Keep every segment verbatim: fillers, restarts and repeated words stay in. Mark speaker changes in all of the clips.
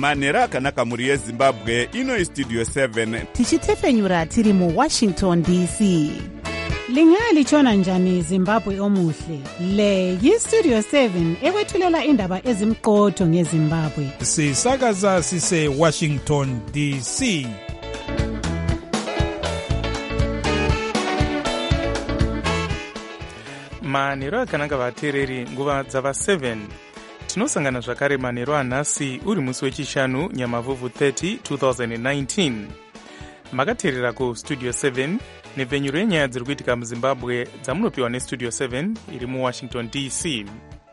Speaker 1: manhero akanaka mhuri yezimbabwe. Ino Studio seven
Speaker 2: tichitefenyura tiri mu Washington D C. Lingalitshona njani Zimbabwe omuhle? Le yi Studio seven ekwethulela indaba ezimqotho ngeZimbabwe.
Speaker 3: Sisakaza sise Washington D C.
Speaker 4: Manhero akanaka vateereri, nguva dzava seven. Tinosangana zvakare manhero anhasi uri musi wechishanu Nyamavhuvhu thirty twenty nineteen. Makateerera ku Studio seven nepfenyuro yenyaya dziri kuitika muZimbabwe dzamunopiwa neStudio seven iri muWashington D C.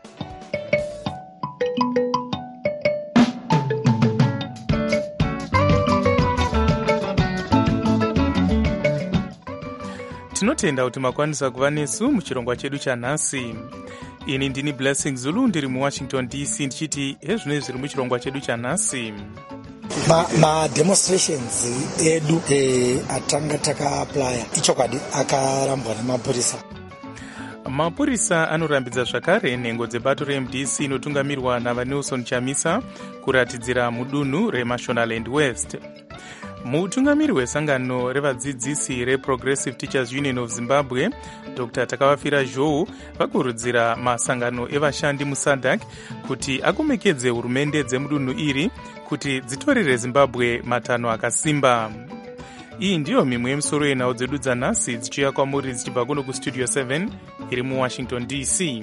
Speaker 4: Tinotenda kuti makwanisa kuva nesu muchirongwa chedu chanhasi. Ini ndini Blessing Zulu ndiri muWashington D C ndichiti hezvino zviri muchirongwa chedu chanhasi.
Speaker 5: ma, ma demonstrations edu eh, atanga takaaplya ichokwadi akarambwa nemapurisa.
Speaker 4: Mapurisa anorambidza zvakare nhengo dzebato reM D C inotungamirwa naVanelson Chamisa kuratidzira mudunhu reMashonaland West. Mutungamiri wesangano revadzidzisi reProgressive Teachers Union of Zimbabwe, Doctor Takavafira Zhou, vakurudzira masangano evashandi muSADC kuti akomekedze hurumende dzemudunhu iri kuti dzitorere Zimbabwe matanho akasimba. Iyi ndiyo mimwe yemisoro yenhau dzedu dzanhasi dzichiuya kwamuri dzichibva kuno kuStudio seven iri muWashington D C.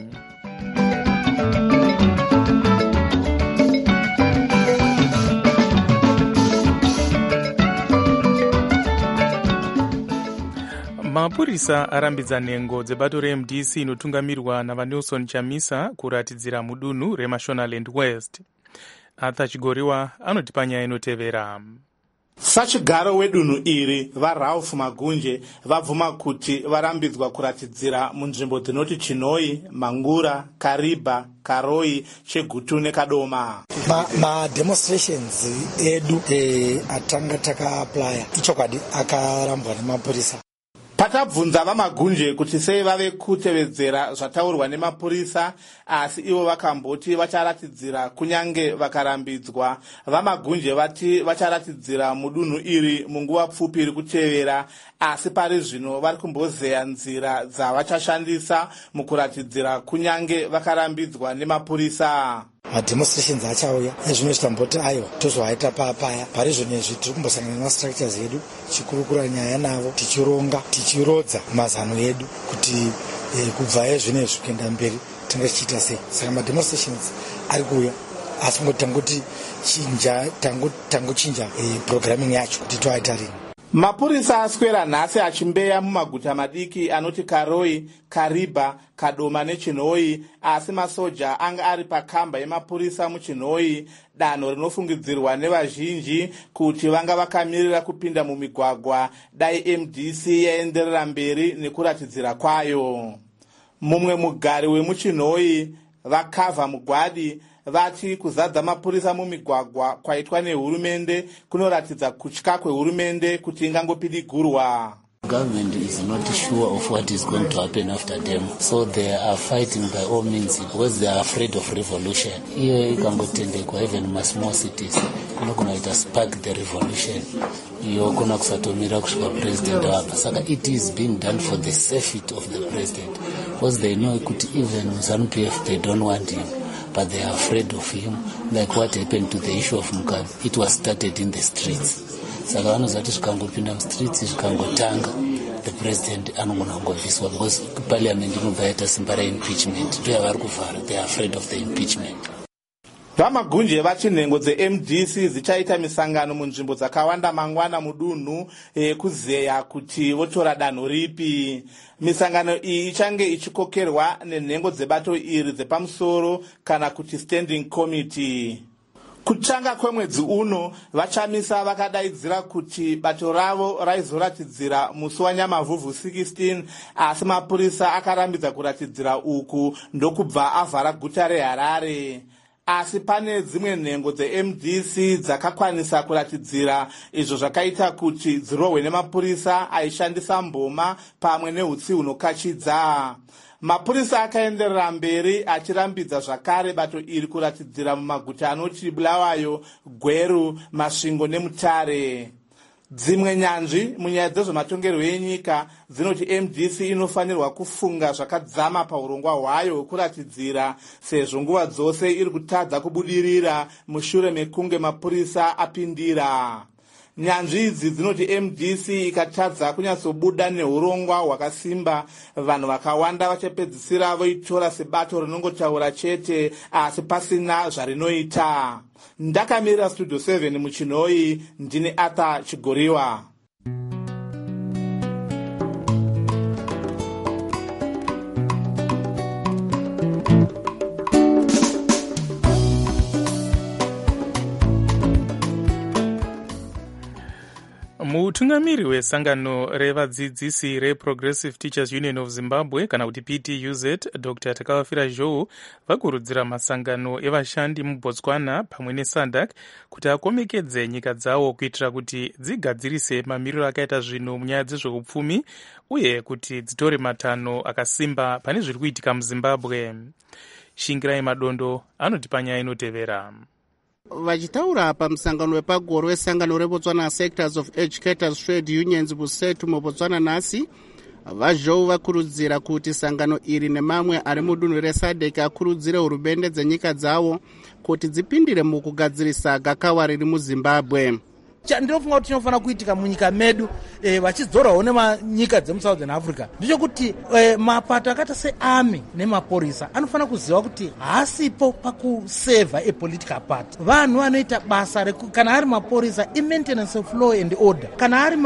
Speaker 4: Mapurisa arambidza nhengo dzebato reM D C inotungamirwa naVanelson Chamisa kuratidzira mudunhu reMashonaland West. Arthur Chigoriwa anotipa nyaya inotevera.
Speaker 6: Sachigaro wedunhu iri vaRalph Magunje vabvuma kuti varambidzwa kuratidzira munzvimbo dzinoti Chinoi, Mangura, Kariba, Karoi, Chegutu neKadoma.
Speaker 5: ma, ma demonstrations edu eh, atanga takaaplya ichokwadi akarambwa nemapurisa.
Speaker 6: Patabvunza vaMagunje kuti sei vave kutevedzera zvataurwa nemapurisa asi ivo vakamboti vacharatidzira kunyange vakarambidzwa. VaMagunje vati vacharatidzira mudunhu iri munguva pfupi iri kutevera, asi pari zvino vari kumbozeya nzira dzavachashandisa mukuratidzira kunyange vakarambidzwa nemapurisa.
Speaker 5: Mademonstrations achauya ezvino chitamboti aiwa tozvaita papaya pari zvinezvi tiri kumbosangana nemastructures edu tichikurukura nyaya navo tichironga tichirodza mazano edu kuti eh, kubva ezvinezvi kuenda mberi tanga tichiita sei. Saka mademonstrations ari kuuya asi ngoti tangoti chinja tangochinja eh, programming yacho kuti toaita rini.
Speaker 6: Mapurisa aswera nhasi achimbeya mumaguta madiki anoti Karoi, Kariba, Kadoma neChinoi, asi masoja anga ari pakamba yemapurisa muChinoi, danho rinofungidzirwa nevazhinji kuti vanga vakamirira kupinda mumigwagwa dai M D C yaenderera mberi nekuratidzira kwayo. Mumwe mugari wemuChinoi, vakavha mugwadi, vati kuzadza mapurisa mumigwagwa kwaitwa nehurumende kunoratidza kutya kwehurumende kuti ingangopidigurwa.
Speaker 7: Government is not sure of what is going to happen after them, so they are fighting by all means because they are afraid of revolution. Iyo ikangotendekwa even ma small cities kunogona kuita spark the revolution. Iyo kuna kusatomira kusvika president wapa. Saka it is being done for the safety of the president because they know kuti even ZANU-P F they don't want him, but they are afraid of him, like what happened to the issue of Mugabe. It was started in the streets. Saka vanozati zvikangopinda mustreets zvikangotanga, the president anogona kungobviswa because parliament inobva yaita simba reimpeachment. Ndo yavari kuvhara, they are afraid of the impeachment.
Speaker 6: VaMagunje vati nhengo dzeM D C dzichaita misangano munzvimbo dzakawanda mangwana mudunhu kuzeya kuti votora danho ripi. Misangano iyi ichange ichikokerwa nenhengo dzebato iri dzepamusoro kana kuti standing committee. Kutanga kwemwedzi uno vaChamisa vakadaidzira kuti bato ravo raizoratidzira musi waNyamavhuvhu sixteen, asi mapurisa akarambidza kuratidzira uku ndokubva avhara guta reHarare. Asi pane dzimwe nhengo dzeM D C dzakakwanisa kuratidzira, izvo zvakaita kuti dzirohwe nemapurisa aishandisa mboma pamwe nehutsi hunokachidza. Mapurisa akaenderera mberi achirambidza zvakare bato iri kuratidzira mumaguta anoti Bulawayo, Gweru, Masvingo neMutare. Dzimwe nyanzvi munyaya dzezvematongerwo enyika dzinoti M D C inofanirwa kufunga zvakadzama paurongwa hwayo kuratidzira sezvo nguva dzose iri kutadza kubudirira mushure mekunge mapurisa apindira. Nyanzvi idzi dzinoti M D C ikatadza kunyatsobuda neurongwa hwakasimba, vanhu vakawanda vachapedzisira voitora sebato rinongotaura chete asi pasina zvarinoita. Ndakamirira Studio seven muchinoi, ndine Arthur Chigoriwa.
Speaker 4: Mutungamiri wesangano revadzidzisi reProgressive Teachers Union of Zimbabwe kana kuti P T U Z, Doctor Takawafira Zhou, vakurudzira masangano evashandi muBotswana pamwe neSADC kuti akomekedze nyika dzawo kuitira kuti dzigadzirise mamiriro akaita zvinhu munyaya dzezveupfumi uye kuti dzitore matanho akasimba pane zviri kuitika muZimbabwe. Shingirai Madondo anoti panyaya inotevera.
Speaker 8: Vachitaura pamusangano wepagore wesangano reBotswana Sectors of Educators Trade Unions Busetu muBotswana nhasi, vaZhou vakurudzira kuti sangano iri nemamwe ari mudunhu reSADC akurudzire hurumende dzenyika dzawo kuti dzipindire mukugadzirisa gakawa riri muZimbabwe.
Speaker 9: Ndinofunga kuti chinofanira kuitika munyika medu eh, vachidzorawo nemanyika dzemuSouthern Africa ndechekuti eh, mapato akaita seArmy nemaporisa anofanira kuziva kuti haasipo pakuseva a political party. Vanhu vanoita basa kana ari maporisa i-maintenance of law and order, kana ari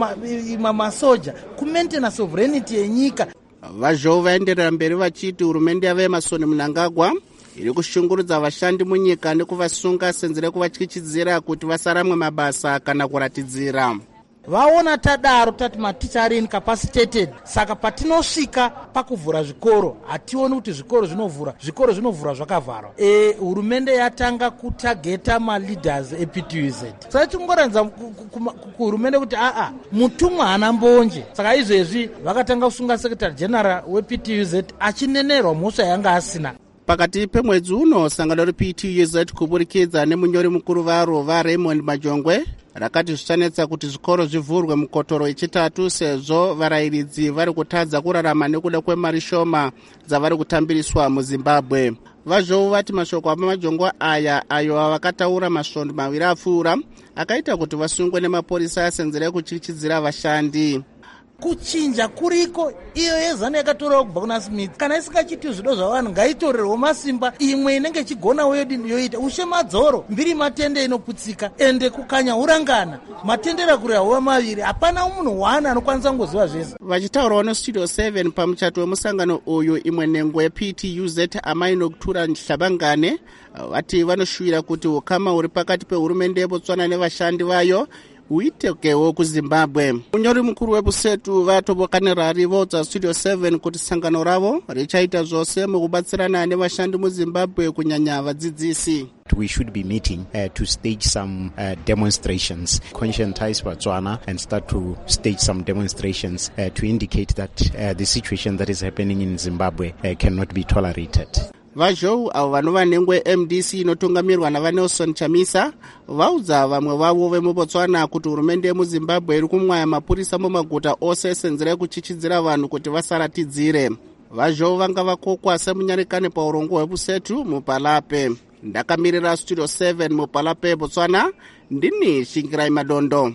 Speaker 9: masoja ma, ma, ma ku-maintenance of sovereignty yenyika.
Speaker 8: VaZhou vaenderera mberi vachiti hurumende yava Emmerson Mnangagwa iri kushungurudza vashandi munyika nekuvasunga senzero yekuvatyichidzira kuti vasaramwe mabasa kana kuratidzira.
Speaker 9: Vaona tadaro tati maticha ari incapacitated, saka patinosvika pakuvhura zvikoro hationi kuti zvikoro zvinovhura zvikoro zvinovhura zvakavharwa. E, hurumende yatanga kutageta maleaders eP T U Z. Saka tingoranza kuhurumende kuti aa mutumwa hana mbonje. Saka izvezvi vakatanga kusunga Secretary General weP T U Z achinenerwa mhosva yanga asina.
Speaker 8: Pakati pemwedzi uno sangano reP T U Z kuburikidza nemunyori mukuru varo vaRaymond Majongwe rakati zvichanetsa kuti zvikoro zvivhurwe mukotoro yechitatu sezvo varayiridzi vari kutadza kurarama nekuda kwemari shoma dzavari kutambiriswa muZimbabwe. VaZhou vati mashoko amajongwa aya ayo avakataura masvondo maviri apfuura akaita kuti vasungwe nemaporisa senzero yekuchichidzira vashandi.
Speaker 9: Kuchinja kuriko iyo yezano yakatorawo kubva kuna Smith. Kana isingachiti zvido zvavanhu ngaitorerwo masimba, imwe inenge chigona wedu yoita ushe madzoro mbiri matende inoputsika ende kukanya urangana matendera kuri hawa maviri hapana munhu wana anokwanisa ngoziva zvese.
Speaker 8: Vachitaurawo neStudio seven pamuchato wemusangano uyu, imwe nengo yeP T U Z Amai Noktura Nhlabangane vati vanoshuvira kuti ukama huri pakati pehurumende yeBotswana nevashandi vayo uitekewo kuZimbabwe. Munyori mukuru weBusetu vatobokanirari vodza Studio seven kuti sangano ravo richaita zvose mukubatsirana nevashandi muZimbabwe kunyanya vadzidzisi.
Speaker 10: We should be meeting uh, to stage some uh, demonstrations, conscientize Botswana and start to stage some demonstrations uh, to indicate that uh, the situation that is happening in Zimbabwe uh, cannot be tolerated.
Speaker 8: VaZhou avo vanova nengwe M D C inotungamirwa navaNelson Chamisa vaudza vamwe vavo vemuBotswana kuti hurumende yemuZimbabwe iri kumwaya mapurisa mumaguta ose senzero yekuchichidzira vanhu kuti vasaratidzire. VaZhou vanga vakokwa semunyanikani paurongo hweBusetu muPalape. Ndakamirira Studio seven muPalape, Botswana, ndini Shingirai Madondo.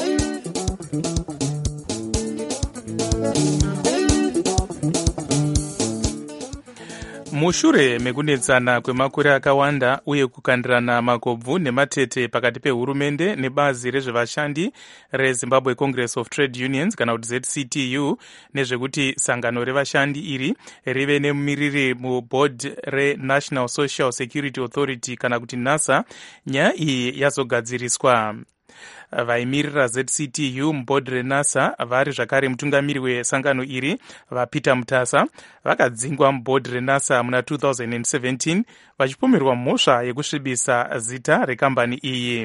Speaker 4: Mushure mekunetsana kwemakore akawanda uye kukandirana makobvu nematete pakati pehurumende nebazi rezvevashandi reZimbabwe Congress of Trade Unions kana kuti Z C T U nezvekuti sangano revashandi iri rive nemumiriri muboard reNational Social Security Authority kana kuti NASA, nyaya iyi yazogadziriswa. Vaimirira Z C T U mubhodhi reNASA vari zvakare mutungamiri wesangano iri vaPeter Mutasa vakadzingwa mubhodhi reNASA muna two thousand seventeen vachipomerwa mhosva yekusvibisa zita rekambani iyi.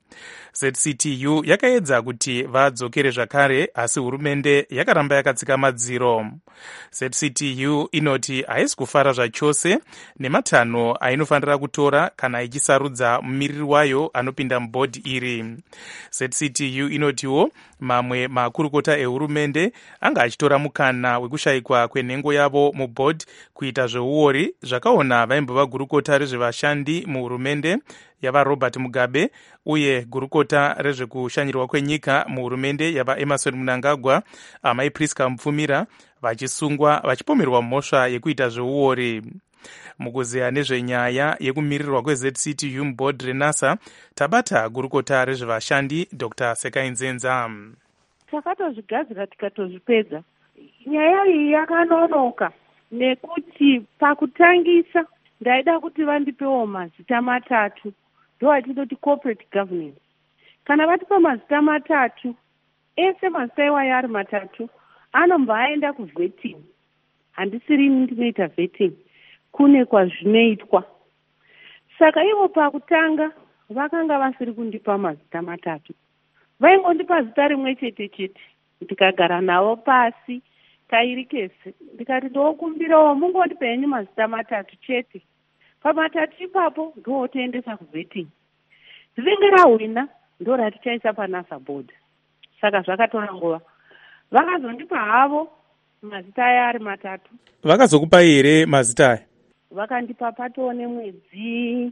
Speaker 4: Z C T U yakaedza kuti vadzokere zvakare, asi hurumende yakaramba yakatsika madziro. Z C T U inoti haisi kufara zvachose nematanho ainofanira kutora kana ichisarudza mumiriri wayo anopinda mubhodhi iri. Z C T U inotiwo mamwe makurukota ehurumende anga achitora mukana wekushayikwa kwenhengo yavo mubhodhi kuita zveuori zvakaona vaimbova gurukota rezvevashandi muhurumende yava Robert Mugabe uye gurukota rezvekushanyirwa kwenyika muhurumende yava Emerson Mnangagwa, amai Priska Mupfumira, vachisungwa vachipomerwa mhosva yekuita zveuori. Mukuzeya nezvenyaya yekumirirwa kwe-Z C T U mubhodhi reNASA, tabata gurukota rezvevashandi Doctor Sekai Nzenza.
Speaker 11: Takatozvigadzira tikatozvipedza. Nyaya iyi yakanonoka nekuti pakutangisa ndaida kuti vandipewo mazita matatu, ndo atinoti corporate governance. Kana vatipa mazita matatu, ese mazita iwayo ari matatu anombaenda kuvetting. Handisiri ndinoita vetting, kune kwazvinoitwa. Saka ivo pakutanga vakanga vasiri kundipa mazita matatu, vaingondipa zita rimwe chete chete. Ndikagara navo pasi tairikese ndikati ndokumbirawo mungondipa henyu mazita matatu chete, pamatatu ipapo ndotoendesa kuvetting. Ringe rahwina ndo ratichaisa paNASA board. Saka zvakatora nguva, vakazondipa havo mazita aya ari matatu.
Speaker 4: Vakazokupai here mazita aya?
Speaker 11: Vakandipa patoo nemwedzi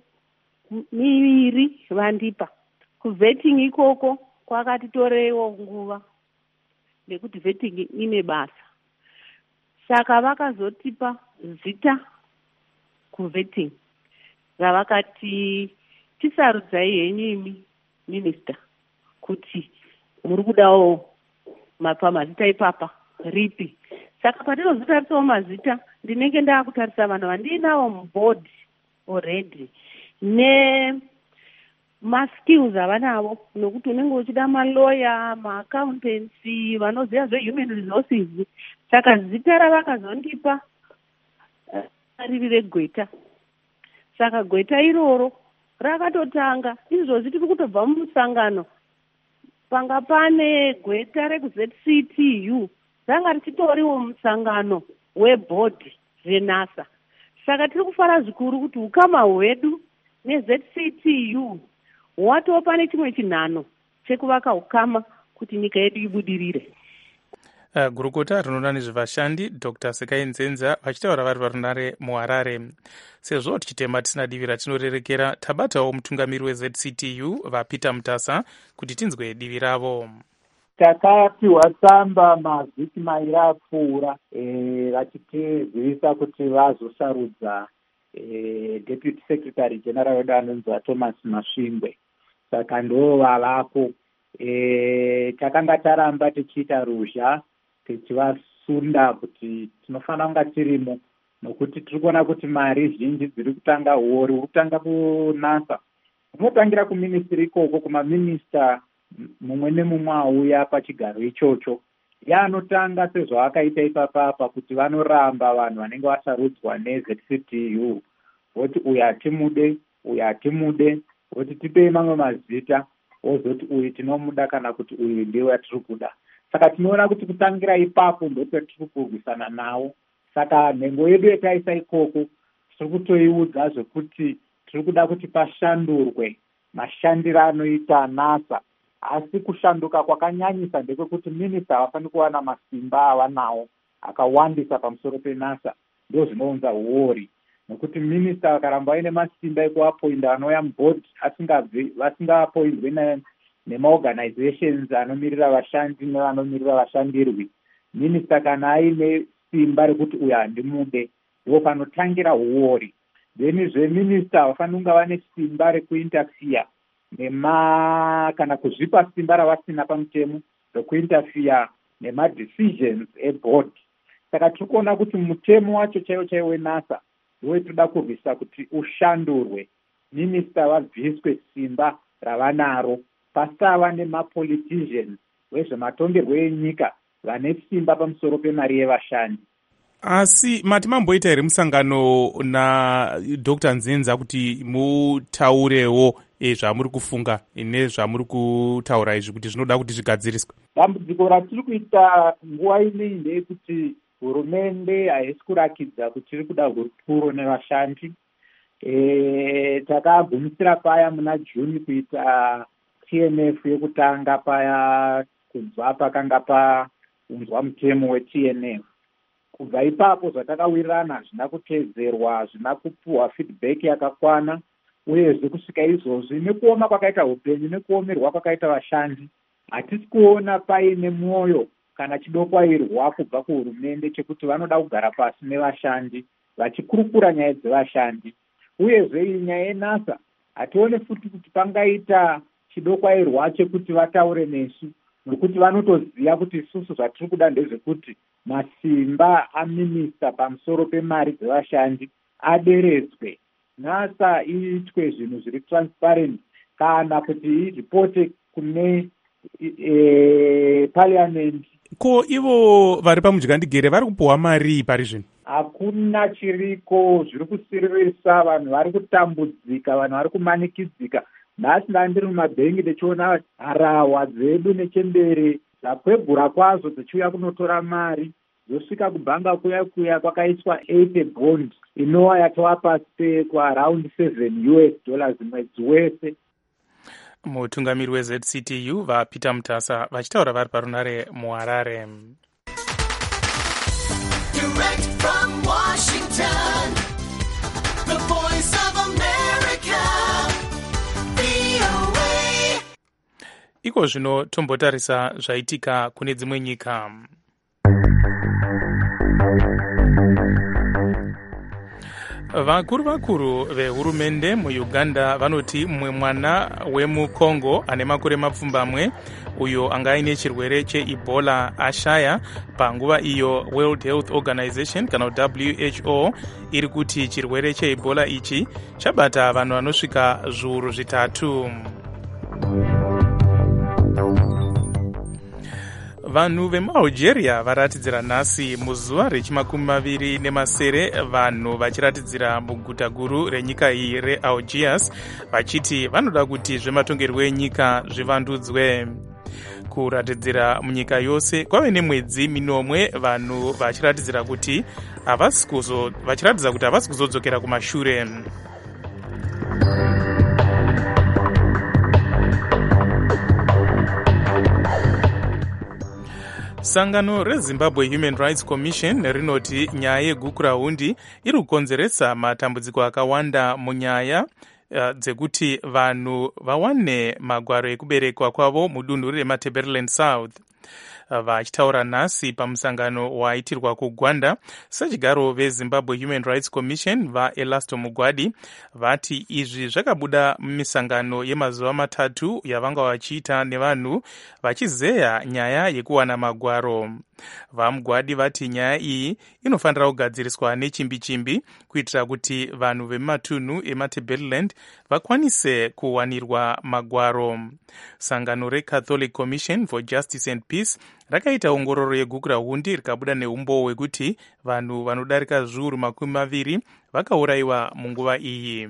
Speaker 11: miviri vandipa. Kuvetting ikoko kwakatitoreiwo nguva nekuti vetting ine basa. Saka vakazotipa zita kuvetting ravakati tisarudzai henyu imi minista kuti muri kudawo mapa mazita ipapa ripi. Saka patinozotarisawo mazita ndinenge ndaakutarisa vanhu vandinawo mubhodhi already ne maskills avanavo, nokuti unenge uchida maloya, maaccountancy, vanoziva zvehuman resources. Saka zita ravakazondipa riri regweta. Saka gweta iroro rakatotanga. Izvozvi tiri kutobva mumusangano panga pane gweta reku-Z C T U ranga richitoriwo musangano webhodhi reNASA. Saka tiri kufara zvikuru kuti ukama hwedu ne-Z C T U watopa nechimwe chinhano chekuvaka ukama kuti nyika yedu ibudirire.
Speaker 4: Uh, gurukota rinoona nezvevashandi Doctor Sekai Nzenza vachitaura vari parunare muHarare. Sezvo tichitema tisina divi ratinorerekera, tabatawo mutungamiri we-Z C T U vaPeter Mutasa kuti tinzwe divi ravo.
Speaker 12: Takapiwa tsamba mavhiki mairi apfuura vachitizivisa kuti vazosarudza Deputy Secretary General wedu anonzi Thomas Masvingwe. Saka ndo vavako. Takanga taramba tichiita ruzha tichivasunda kuti tinofanira kunga tirimo, nokuti tiri kuona kuti mari zhinji dziri kutanga huori kutanga kuNASA. Unotangira kuministry ikoko kumaminista mumwe nemumwe auya pachigaro ichocho. Yaanotanga sezvo akaita ipapapa kuti vanoramba vanhu vanenge vasarudzwa ne-Z C T U. Voti uyu hatimude, uyu hatimude, voti tipei mamwe mazita, wozoti uyu tinomuda kana kuti uyu ndiwe atiri kuda. Saka tinoona kuti kutangira ipapo ndopetiri kurwisana nawo. Saka nhengo yedu yataisa ikoko tiri kutoiudza zvekuti tiri kuda kuti pashandurwe mashandiro anoita NASA. Asi kushanduka kwakanyanyisa ndekwekuti minista havafaniri kuwana masimba avanawo akawandisa pamusoro peNASA. Ndo zvinounza huori, nokuti minista vakaramba vaine masimba ekuapoinda vanouya mubhodhi asingabvi vasingapoindwe nemaorganizations anomirira vashandi nevanomirira vashandirwi. Minista kana aine simba rekuti uyu handimude, ndo panotangira huori. Then zveminista havafaniri kunga vane simba rekuinterfere nema kana kuzvipa simba ravasina pamutemo rekuinterfere nemadecisions eboard. Saka tiri kuona kuti mutemo wacho chaiwo chaiwo weNASA ndiwe toda kurwisa kuti ushandurwe, minista vabviswe simba ravanaro, pasava nemapoliticians vezvematongerwo enyika vane simba pamusoro pemari yevashandi.
Speaker 4: Asi mati mamboita here musangano naDr Nzenza kuti mutaurewo e, zvamuri kufunga nezvamuri kutaura izvi kuti zvinoda kuti zvigadziriswe?
Speaker 12: Dambudziko ratiri kuita nguva inei ndeyekuti hurumende haisi kurakidza kuti iri kuda hurupuro nevashandi. E, takagumisira paya muna Juni kuita T N F yekutanga paya kubva pakanga paunzwa mutemo we-T N F. Kubva ipapo zvatakawirirana hazvina kutedzerwa, hazvina kupuhwa feedback yakakwana, uyezve kusvika izvozvi nekuoma kwakaita upenyu nekuomerwa kwakaita vashandi, hatisi kuona paine mwoyo kana chidokwairwa kubva kuhurumende chekuti vanoda kugara pasi nevashandi vachikurukura nyaya dzevashandi. Uyezve iyi nyaya yeNASA hatione futi kuti pangaita chidokwairwa chekuti vataure nesu, nokuti vanotoziva kuti isusu zvatiri kuda ndezvekuti masimba aminista pamusoro pemari dzevashandi aderedzwe. NASA iitwe zvinhu zviri transparent, kana kuti iripote kune e, parliament.
Speaker 4: Ko ivo vari pamudyandegere vari kupuhwa mari pari zvino?
Speaker 12: Hakuna chiriko, zviri kusiririsa, vanhu vari kutambudzika, vanhu vari kumanikidzika. Nhasi ndandiri mumabhengi ndichiona harawa dzedu nechembere dzakwegura kwazvo dzichiuya kunotora mari, dzosvika kubhanga kuya kuya kwakaiswa eight bond inova yatova pasi pekwaround seven U S dollars mwedzi wese.
Speaker 4: Mutungamiri we-Z C T U vaPeter Mutasa vachitaura vari parunare muHarare. Direct from Washington, the voice of America, V O A. Iko zvino tombotarisa zvaitika kune dzimwe nyika. Vakuru vakuru vehurumende muUganda vanoti mumwe mwana wemuCongo ane makore mapfumbamwe uyo anga aine chirwere cheEbola ashaya panguva iyo World Health Organization kana W H O iri kuti chirwere cheEbola ichi chabata vanhu vanosvika zviuru zvitatu. Vanhu vemuAlgeria varatidzira nhasi muzuva rechimakumi maviri nemasere vanhu vachiratidzira muguta guru renyika iyi reAlgiers vachiti vanoda kuti zvematongerwo enyika zvivandudzwe. Kuratidzira munyika yose kwave nemwedzi minomwe vanhu vachiratidzira kuti havasi kuzo vachiratidza kuti havasi kuzodzokera kumashure. Sangano reZimbabwe Human Rights Commission rinoti nyaya yegukurahundi iri kukonzeresa matambudziko akawanda munyaya uh, dzekuti vanhu vawane magwaro ekuberekwa kwavo mudunhu remaTaberland South. Vachitaura nhasi pamusangano waitirwa kuGwanda, sachigaro veZimbabwe Human Rights Commission vaElasto Mugwadi vati izvi zvakabuda mumisangano yemazuva matatu yavanga vachiita nevanhu vachizeya nyaya yekuwana magwaro. VaMugwadi vati nyaya iyi inofanira kugadziriswa nechimbi chimbi kuitira kuti vanhu vemumatunhu emaTaberland vakwanise kuwanirwa magwaro. Sangano reCatholic Commission for Justice and Peace rakaita ongororo yegukurahundi rikabuda neumbo hwekuti vanhu vanodarika zviuru makumi maviri vakaurayiwa munguva iyi.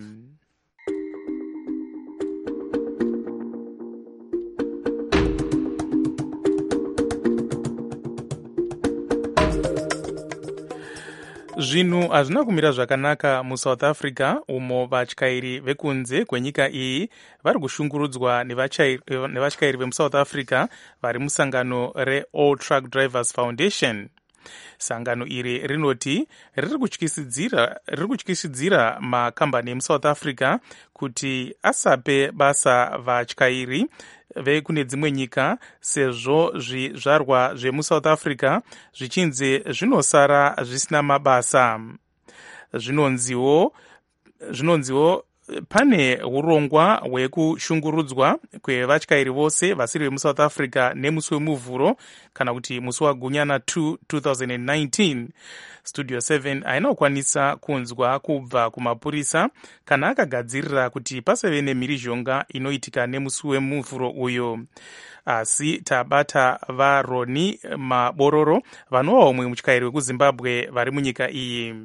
Speaker 4: Zvinhu hazvina kumira zvakanaka muSouth Africa umo vatyairi vekunze kwenyika iyi vari kushungurudzwa nevatyairi vemuSouth Africa vari musangano reAll Truck Drivers Foundation. Sangano iri rinoti riri kutyisidzira riri kutyisidzira makambani emuSouth Africa kuti asape basa vatyairi vekune dzimwe nyika sezvo zvizvarwa zvemuSouth Africa zvichinzi zvinosara zvisina mabasa. Zvinonziwo zvinonziwo pane urongwa hwekushungurudzwa kwevatyairi vose vasiri vemusouth africa nemusi wemuvhuro kana kuti musi wagunyana two twenty nineteen. Studio seven haina kukwanisa kunzwa kubva kumapurisa kana akagadzirira kuti pasave nemhirizhonga inoitika nemusi wemuvhuro uyo, asi tabata vaRoni Mabororo vanova umwe mutyairi wekuzimbabwe vari munyika iyi.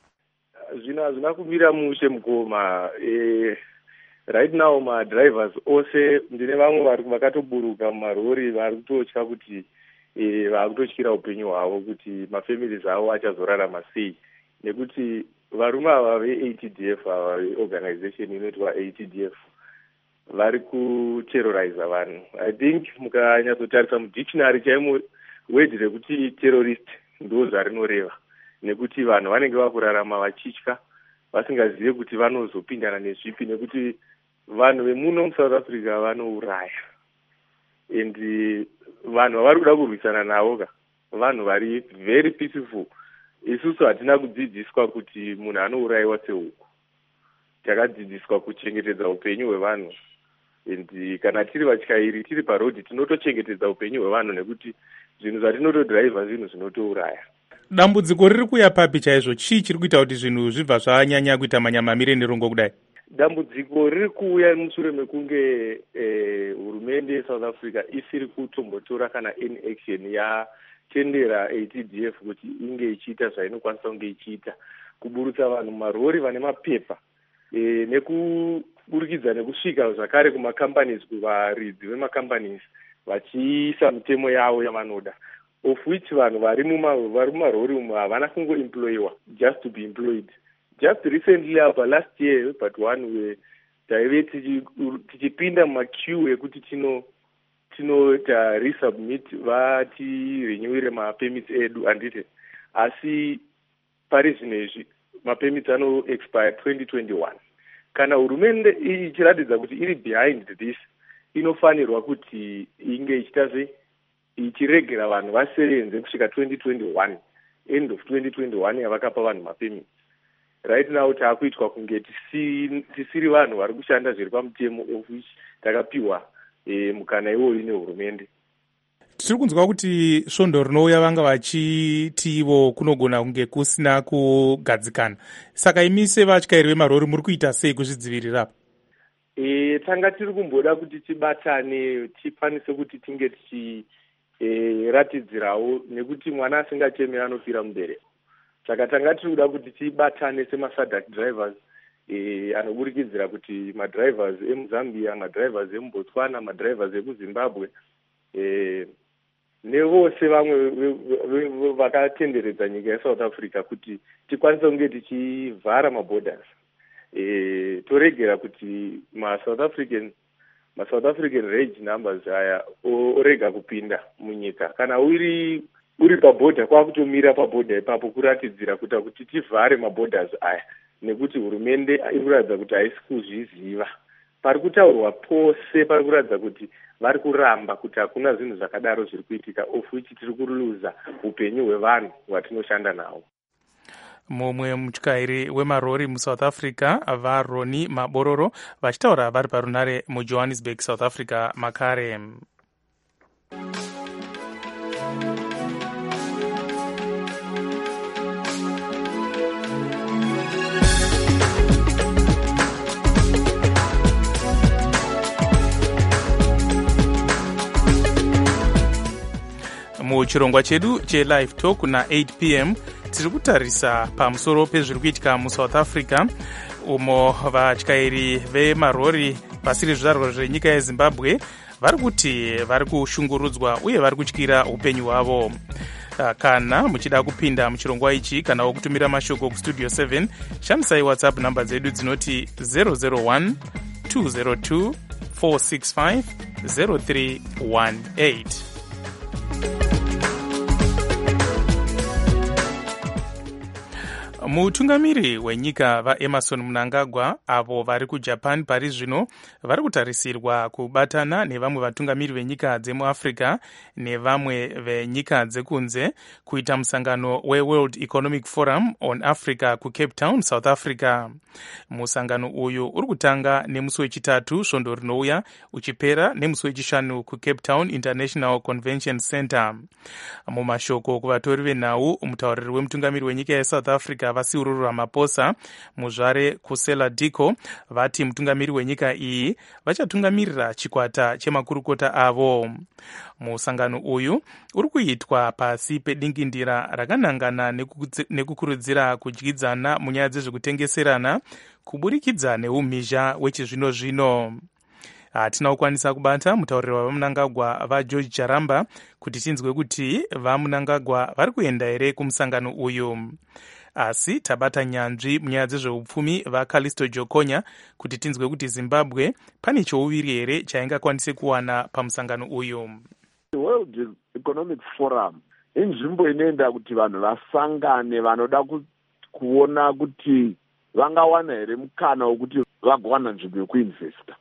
Speaker 13: Zvino hazvina kumira mushe mukoma. E, right now madrivers ose ndine vamwe vakatoburuka mumarori vari kutotya kuti e, vari kutotyira upenyu hwavo kuti mafamilies avo achazorarama sei, nekuti varume ava ve-A T D F ava veorganization inoitwa A T D F vari kuterroriza vanhu. I think mukanyatsotarisa mudictionary chaimo word rekuti terrorist ndo zvarinoreva, nekuti vanhu vanenge vakurarama vachitya vasingazive kuti vanozopindana nezvipi, nekuti vanhu vemuno muSouth Africa vanouraya, and vanhu vavari kuda kurwisana navo ka vanhu vari very peaceful. Isusu hatina kudzidziswa kuti munhu anourayiwa sehuku, takadzidziswa kuchengetedza upenyu hwevanhu, and kana tiri vatyairi tiri parodhi tinotochengetedza upenyu hwevanhu, nekuti zvinhu zvatinotodhiraivha zvinhu zvinotouraya.
Speaker 4: Dambudziko riri kuya papi chaizvo? Chii chiri kuita kuti zvinhu zvibva zvanyanya kuita manyamamire nerongo kudai?
Speaker 13: Dambudziko riri kuuya mushure mekunge eh, hurumende yeSouth Africa isiri kutombotora kana any action yatendera A T D F kuti inge ichiita zvainokwanisa kunge ichiita, kuburutsa vanhu marori vane mapepa eh, nekuburikidza nekusvika zvakare kumacompanies, kuvaridzi vemacompanies vachiisa mitemo yavo yavanoda, of which vanhu vari mumarori umu havana kungoemployiwa just to be employed. Just recently apa last year but one way taive tichipinda mumaqueue ekuti tino tinota resubmit vatirenyuire mapermits edu andite, asi pari zvino izvi mapermits ano expire twenty twenty-one. Kana hurumende ichiratidza kuti iri behind this, inofanirwa kuti inge ichitazve ichiregera vanhu vaserenze kusvika twenty twenty-one, end of twenty twenty-one yavakapa vanhu mapermits. Right now taakuitwa kunge tisiri vanhu vari kushanda zviri pamutemo, of which takapiwa e, mukana iwoyu nehurumende.
Speaker 4: Tiri kunzwa kuti svondo rinouya vanga vachiti ivo kunogona kunge kusina kugadzikana, saka imi sevatyairi vemarori muri kuita sei kuzvidzivirira?
Speaker 13: E, tanga tiri kumboda kuti tibatane tikwanise kuti tinge tichiratidzirawo e, nekuti mwana asingachemi anofira mubereko. Saka tanga tiri kuda kuti tibatane semasadak drivers e, anoburikidzira kuti madrivers emuZambia, madrivers emuBotswana, madrivers ekuZimbabwe e, nevose vamwe vakatenderedza nyika yeSouth Africa kuti tikwanise kunge tichivhara maborders e, toregera kuti maSouth African maSouth African rage numbers aya orega kupinda munyika. Kana uri uri pabhodha kwakutomira pabhodha ipapo kuratidzira kuita kuti tivhare maborders aya, nekuti hurumende iri kuratidza kuti haisi kuzviziva. Pari kutaurwa pose pari kuratidza kuti vari kuramba kuti hakuna zvinhu zvakadaro zviri kuitika, of which tiri kuluza upenyu hwevanhu hwatinoshanda nawo.
Speaker 4: Mumwe mutyairi wemarori muSouth Africa vaRoni Mabororo vachitaura vari parunare muJohannesburg, South Africa makare. Muchirongwa chedu chelive talk na eight p m tiri kutarisa pamusoro pezviri kuitika muSouth Africa, umo vatyairi vemarori vasiri zvizvarwa zvenyika yeZimbabwe vari kuti vari kushungurudzwa uye vari kutyira upenyu hwavo. Kana muchida kupinda muchirongwa ichi kana wokutumira mashoko kustudio seven, shandisai WhatsApp namba dzedu dzinoti zero zero one two zero two four six five zero three one eight. mutungamiri wenyika vaemerson mnangagwa avo vari kujapan pari zvino vari kutarisirwa kubatana nevamwe vatungamiri venyika dzemuafrica nevamwe venyika dzekunze kuita musangano weworld economic forum on africa kucape town south africa. Musangano uyu uri kutanga nemusi wechitatu svondo rinouya uchipera nemusi wechishanu kucape town international convention center. Mumashoko kuvatori venhau, mutauriri wemutungamiri wenyika yesouth africa vasiururu ramaphosa muzvare kusela diko vati mutungamiri wenyika iyi vachatungamirira chikwata chemakurukota avo. Musangano uyu uri kuitwa pasi pedingindira rakanangana nekukurudzira kudyidzana munyaya dzezvekutengeserana kuburikidza neumhizha wechizvino zvino. Hatina kukwanisa kubata mutauriri wavamunangagwa vageorge jaramba kuti tinzwe kuti vamunangagwa vari kuenda here kumusangano uyu, asi tabata nyanzvi munyaya dzezveupfumi vakalisto jokonya kuti tinzwe kuti zimbabwe pane chouviri here chaingakwanise kuwana pamusangano uyu.
Speaker 14: World Economic Forum inzvimbo inoenda kuti vanhu vasangane vanoda kuona kuti vangawana here mukana wekuti vagowana nzvimbo yekuinvesta.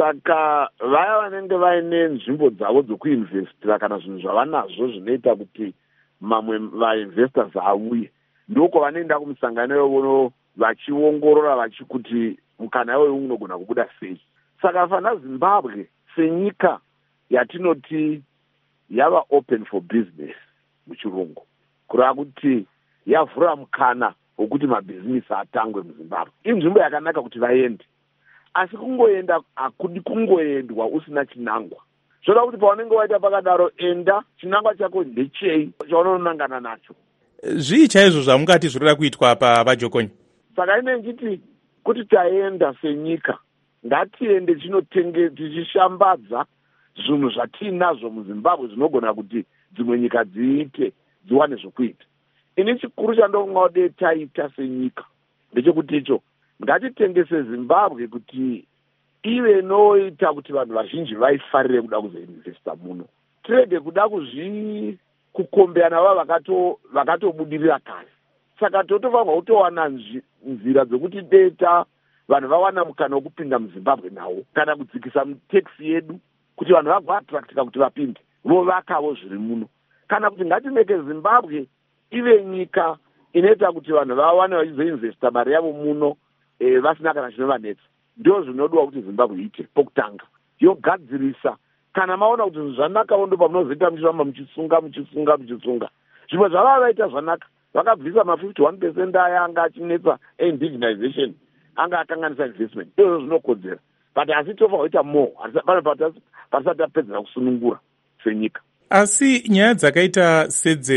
Speaker 14: Saka vaya vanenge vaine nzvimbo dzavo dzokuinvestira kana zvinhu zvavanazvo zvinoita kuti mamwe vainvestors auye, ndoko vanoenda kumusangano iwoyo vachiongorora vachikuti mukana iwoyo unogona kubuda sei. Saka fana Zimbabwe senyika yatinoti yava open for business muchirungu, kureva kuti yavhura mukana wokuti mabhizinisi atangwe muZimbabwe. Inzvimbo yakanaka kuti vaende, asi kungoenda hakudi kungoendwa usina chinangwa. Zvoda kuti paunenge waita pakadaro enda chinangwa chako ndechei chaunonangana nacho.
Speaker 4: Zvii chaizvo zvamungati zvirida kuitwa pa vajokonya?
Speaker 14: Saka ine nchiti kuti taenda senyika ngatiende tinotenge tichishambadza zvinhu zvatinazvo muZimbabwe zvinogona kuti dzimwe nyika dziite dziwane zvokuita. Ini chikuru chandongode taita senyika ndechekuti icho ngatitengese Zimbabwe kuti ive inoita kuti vanhu vazhinji vaifarire kuda kuzoinvesta muno. Tirege kuda kuzvi kukombeana vava vakato vakatobudirira kare. Saka totofanirwa kutowana nzira dzekuti data vanhu vawana mukana wokupinda muZimbabwe nawo kana kudzikisa mutaxi yedu kuti vanhu vagoattractika kuti vapinde vovakawo zviri muno, kana kuti ngatimeke Zimbabwe ive nyika inoita kuti vanhu vawane vachizoinvesta mari yavo muno e, vasina kana chinovanetsa. Ndio zvinodiwa kuti Zimbabwe iite pokutanga, yogadzirisa. Kana maona kuti zvinhu zvanakawo ndo pamunozoita muchifamba muchisunga muchisunga muchisunga. Zvimwe zvavava vaita zvanaka, vakabvisa ma fifty one percent aya anga achinetsa indigenization, anga akanganisa investment. Izvo zvinokodzera, but asi tofa kuita more, pasati tapedzera kusunungura senyika.
Speaker 4: Asi nyaya dzakaita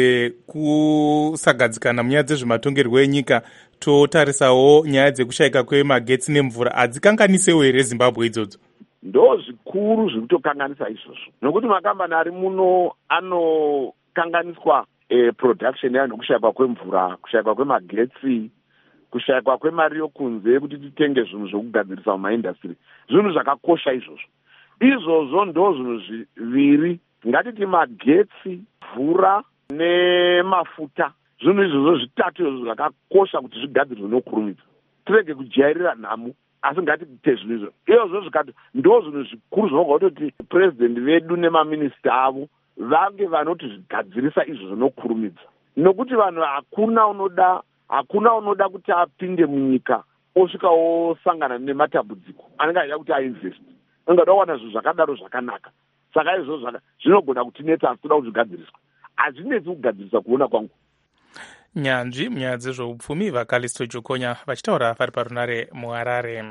Speaker 4: sedzekusagadzikana munyaya dzezvematongerwo enyika, totarisawo nyaya dzekushayika kwemagetsi nemvura, hadzikanganisewo here Zimbabwe idzodzo?
Speaker 14: Ndo zvikuru zviri kutokanganisa izvozvo, nokuti makambani ari muno anokanganiswa eh, production yayo nokushayikwa kwemvura, kushayikwa kwemagetsi, kushayikwa kwemari yokunze kuti titenge zvinhu zvokugadzirisa mumaindastry. Zvinhu zvakakosha izvozvo. Izvozvo ndo zvinhu zviviri, ngatiti magetsi, mvura nemafuta. Zvinhu izvozvo zvitatu izvozvo zvakakosha kuti zvigadzirirwe nokurumidza. Tirege kujairira nhamo, asi ngatite zvinhu izvo. Izvozvo zvikati ndo zvinhu zvikuru zvinoga kutoti president vedu nemaminista avo vange vanoti zvigadzirisa izvozvo nokurumidza. Nokuti vanhu hakuna unoda hakuna unoda kuti apinde munyika osvika osangana nematambudziko anenge achida kuti ainvest. Angada kuwana zvinhu zvakadaro zvakanaka. Saka izvozvo zvinogona kutinetsa asi toda kuti zvigadziriswe. Hazvinetsi kugadzirisa kuona kwangu.
Speaker 4: Nyanzvi munyaya dzezveupfumi vakalisto jokonya vachitaura vari parunare muHarare.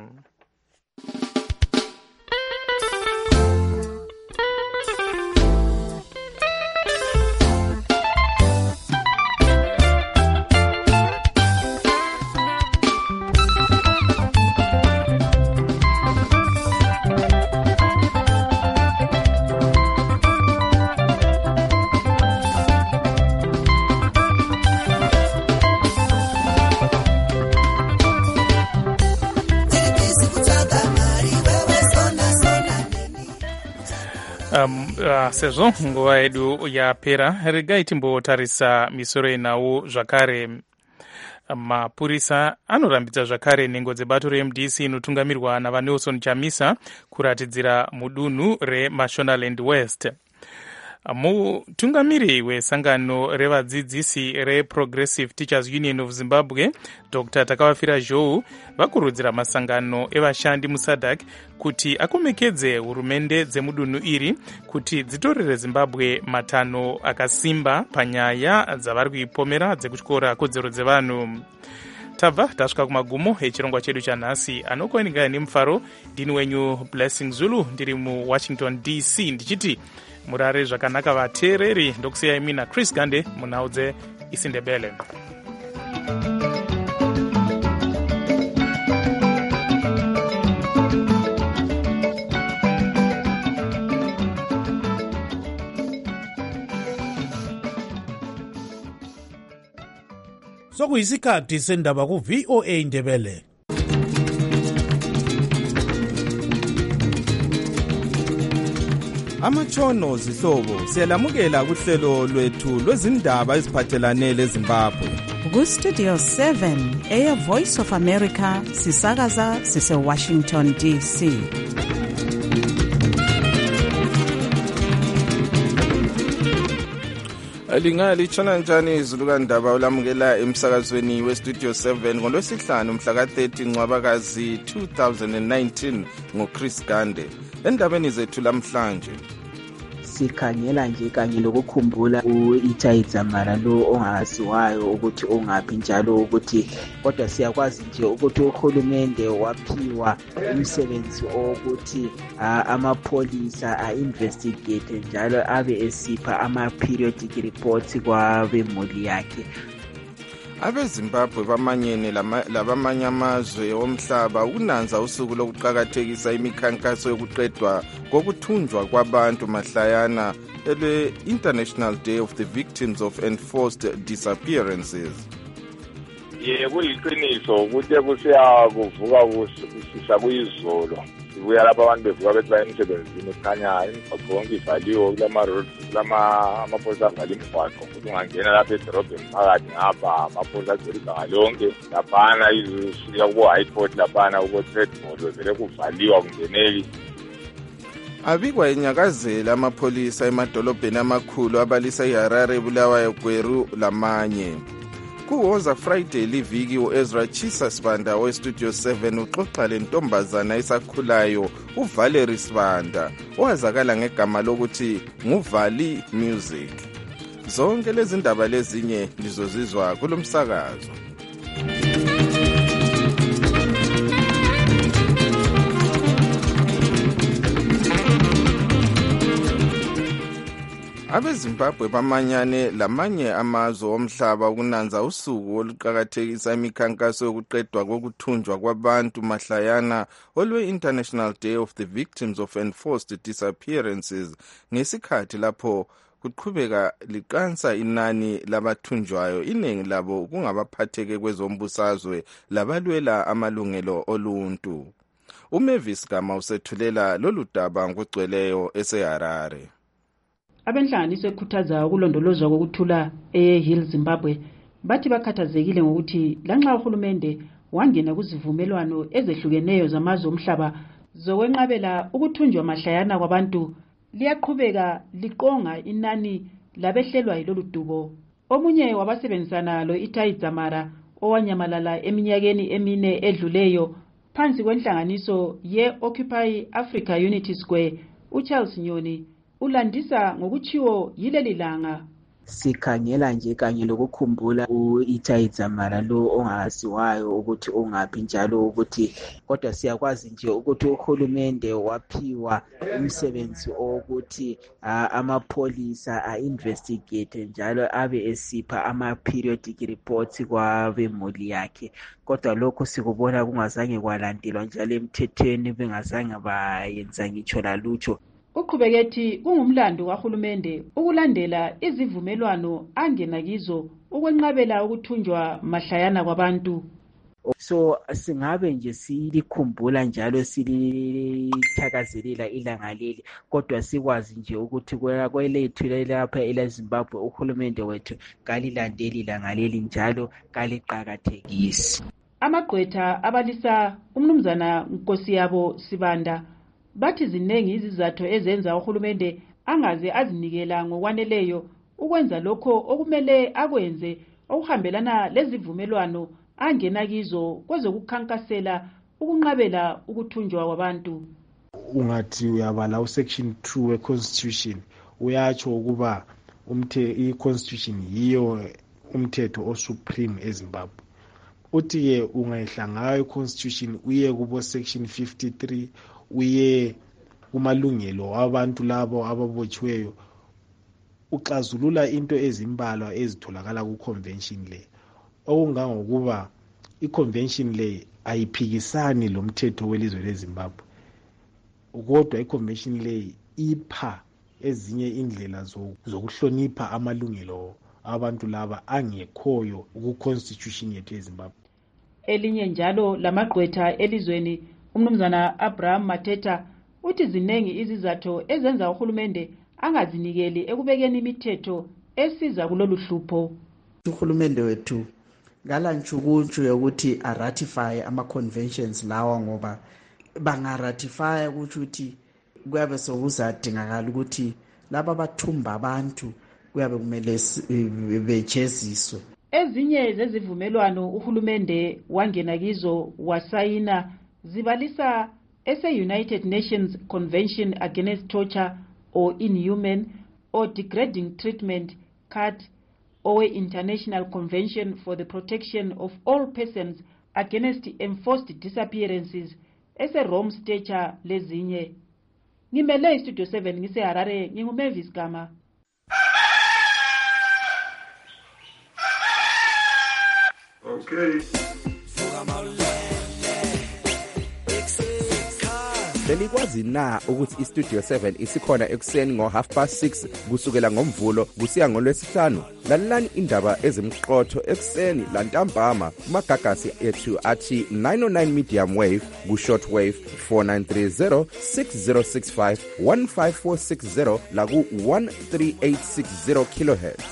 Speaker 4: Um, uh, sezvo nguva yedu yapera, regai timbotarisa misoro yenhau zvakare. mapurisa anorambidza zvakare nhengo dzebato re-M D C inotungamirwa navanelson chamisa kuratidzira mudunhu remashonaland west. Mutungamiri wesangano revadzidzisi reProgressive Teachers Union of Zimbabwe Doctor Takavafira Zhou vakurudzira masangano evashandi musadc kuti akomekedze hurumende dzemudunhu iri kuti dzitorere Zimbabwe matano akasimba panyaya dzavari kuipomera dzekutyora kodzero dzevanhu. Tabva tasvika kumagumo echirongwa chedu chanhasi. Anokuwaningai nemufaro ndini wenyu Blessing Zulu ndiri muWashington D C ndichiti murare zvakanaka vateereri. Ndokusiyai mina Chris Gande munhau dzeIsindebele.
Speaker 3: Sokuyisikhathi sendaba ku V O A Ndebele.
Speaker 15: Amatshono zihlobo siyalamukela kuhlelo lwethu lwezindaba eziphathelane leZimbabwe.
Speaker 16: Ku Studio seven eya Voice of America sisakaza sise Washington D C.
Speaker 15: Alingali chana njani izulu kandaba ulamukela emsakazweni we Studio seven ngolwesihlanu mhla ka thirty Ncwabakazi two thousand nineteen ngo Chris Gande. Endabeni zethu lamhlanje
Speaker 17: sikhangela nje kanye lokukhumbula u-Itai Dzamara lo ongaziwayo ukuthi ongaphi njalo ukuthi kodwa siyakwazi nje ukuthi uhulumende waphiwa umsebenzi ukuthi amapholisa a-investigate njalo abe esipha ama-periodic reports kwabemuli yakhe.
Speaker 15: Abezimbabwe bamanyene labamanye amazwe omhlaba ukunanza usuku lokuqakathekisa imikhankaso yokuqedwa kokuthunjwa kwabantu mahlayana elwe International Day of the Victims of Enforced Disappearances.
Speaker 18: Yebo kuliqiniso ukuthi kusiya kuvuka kusisa kuyizolo. Sibuya lapha abantu bevuka bethi baye emsebenzini ekhanya imigwaqo yonke ivaliwe kulama roads kulama amapholisa avale imigwaqo ukuthi ungangena lapha edorobheni phakathi ngapha amapholisa agcwele iganga lonke laphana izisuka kubo High Court laphana kubo Tredmore vele kuvaliwa kungeneki.
Speaker 15: Abikwa inyakazela amapholisa emadolobheni amakhulu abalisa iHarare, Bulawayo, Gweru lamanye. Kuwoza Friday liviki uEzra Chisa Sibanda we Studio seven uxoxa lentombazana esakhulayo uValerie Sibanda owazakala ngegama lokuthi nguVali Music. Zonke lezi ndaba lezinye lizozizwa kulomsakazo. Abezimbabwe bamanyane lamanye amazwe omhlaba ukunanza usuku oluqakathekisa imikhankaso yokuqedwa kokuthunjwa kwabantu mahlayana olwe International Day of the Victims of Enforced Disappearances ngesikhathi lapho kuqhubeka liqansa inani labathunjwayo, iningi labo kungabaphatheke kwezombusazwe labalwela amalungelo oluntu. uMavis Gama usethulela lolu daba ngogcweleyo eseHarare.
Speaker 19: Abenhlanganiso ekhuthaza ukulondolozwa kokuthula eHill Zimbabwe bathi bakhathazekile ngokuthi lanxa uhulumende wangena kuzivumelwano ezehlukeneyo zamazwe omhlaba zokwenqabela ukuthunjwa mahlayana kwabantu, liyaqhubeka liqonga inani labehlelwa yilolu dubo. Omunye wabasebenzisana lo-Itai Dzamara owanyamalala eminyakeni emine edluleyo phansi kwenhlanganiso ye-Occupy Africa Unity Square, uCharles Nyoni ulandisa ngokuchiwo yileli langa.
Speaker 17: Sikhangela nje kanye lokukhumbula u-Itai Dzamara lo ongaziwayo ukuthi ongaphi njalo ukuthi kodwa siyakwazi nje ukuthi uhulumende waphiwa umsebenzi ukuthi amapholisa a-investigate njalo abe esipha ama-periodic reports kwabemuli yakhe. Kodwa lokho sikubona kungazange kwalandelwa njalo emthethweni bengazange bayenza ngitsho lalutho.
Speaker 19: Uqhubeketi kungumlando kahulumende ukulandela izivumelwano angena kizo ukwenqabela ukuthunjwa mahlayana kwabantu.
Speaker 17: So singabe nje silikhumbula njalo silithakazelela ilanga leli, kodwa sikwazi nje ukuthi kwelethu lapha eleZimbabwe uhulumende wethu kalilandeli ilanga leli njalo kaliqakathekisi.
Speaker 19: Amagqwetha abalisa umnumzana Nkosi yabo Sibanda bathi zinengi izizathu ezenza uhulumende angaze azinikela ngokwaneleyo ukwenza lokho okumele akwenze okuhambelana lezivumelwano angena kizo kwezokukhankasela ukunqabela ukuthunjwa kwabantu.
Speaker 20: Ungathi uyabala usection two we-constitution uyatsho ukuba umthe i-constitution yiyo umthetho osupreme eZimbabwe. Uthi-ke ungayihla ngayo i-constitution uye kubo section fifty-three uye kumalungelo abantu labo ababotshiweyo uxazulula into ezimbalwa ezitholakala ku-convention le, okungangokuba i-convention le ayiphikisani lo mthetho welizwe leZimbabwe, kodwa i-convention le ipha ezinye indlela zokuhlonipha amalungelo abantu laba angekhoyo ku-constitution yethu yeZimbabwe.
Speaker 19: Elinye njalo lamagqwetha elizweni umnumzana Abraham Mateta uthi zinengi izizathu ezenza uhulumende angazinikeli ekubekeni imithetho esiza kulolu hlupho.
Speaker 21: Uhulumende wethu ngalantshukuntshu yokuthi aratify ama-conventions lawa, ngoba bangaratify ukuthi kuyabe sokuzadingakala ukuthi laba bathumba abantu kuyabe kumele bejeziswe.
Speaker 19: Ezinye zezivumelwano uhulumende wangena kizo wasayina zibalisa ese-United Nations Convention Against Torture or Inhuman or Degrading Treatment, C A T, or International Convention for the Protection of All Persons Against Enforced Disappearances, ese-Rome Stature lezinye. Ngimele iStudio seven ngise Harare, nginguMavis Gama.
Speaker 22: Okay. Belikwazi na ukuthi iStudio seven isikhona ekuseni ngo half past six kusukela ngomvulo kusiya ngolwesihlanu? Lalelani indaba ezimqotho ekuseni lantambama kumagagasi ethu athi nine oh nine medium wave ku short wave four nine three zero six zero six five one five four six zero la ku one three eight six zero kilohertz.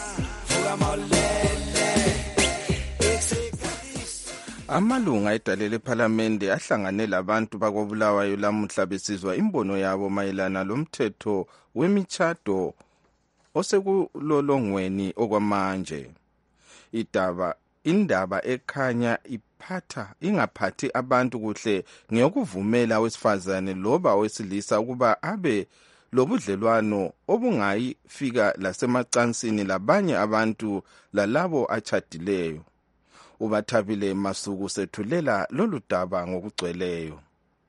Speaker 15: Amalunga edalele eParliament ahlangane labantu bakobulawayo lamuhla besizwa imbono yabo mayelana lomthetho wemichado osekulolongweni okwamanje. Idaba indaba ekhanya iphatha ingaphathi abantu kuhle ngeyokuvumela wesifazane loba wesilisa ukuba abe lobudlelwano obungayifika lasemacansini labanye abantu lalabo achadileyo. Ubathabile Masuku sethulela lolu daba ngokugcweleyo.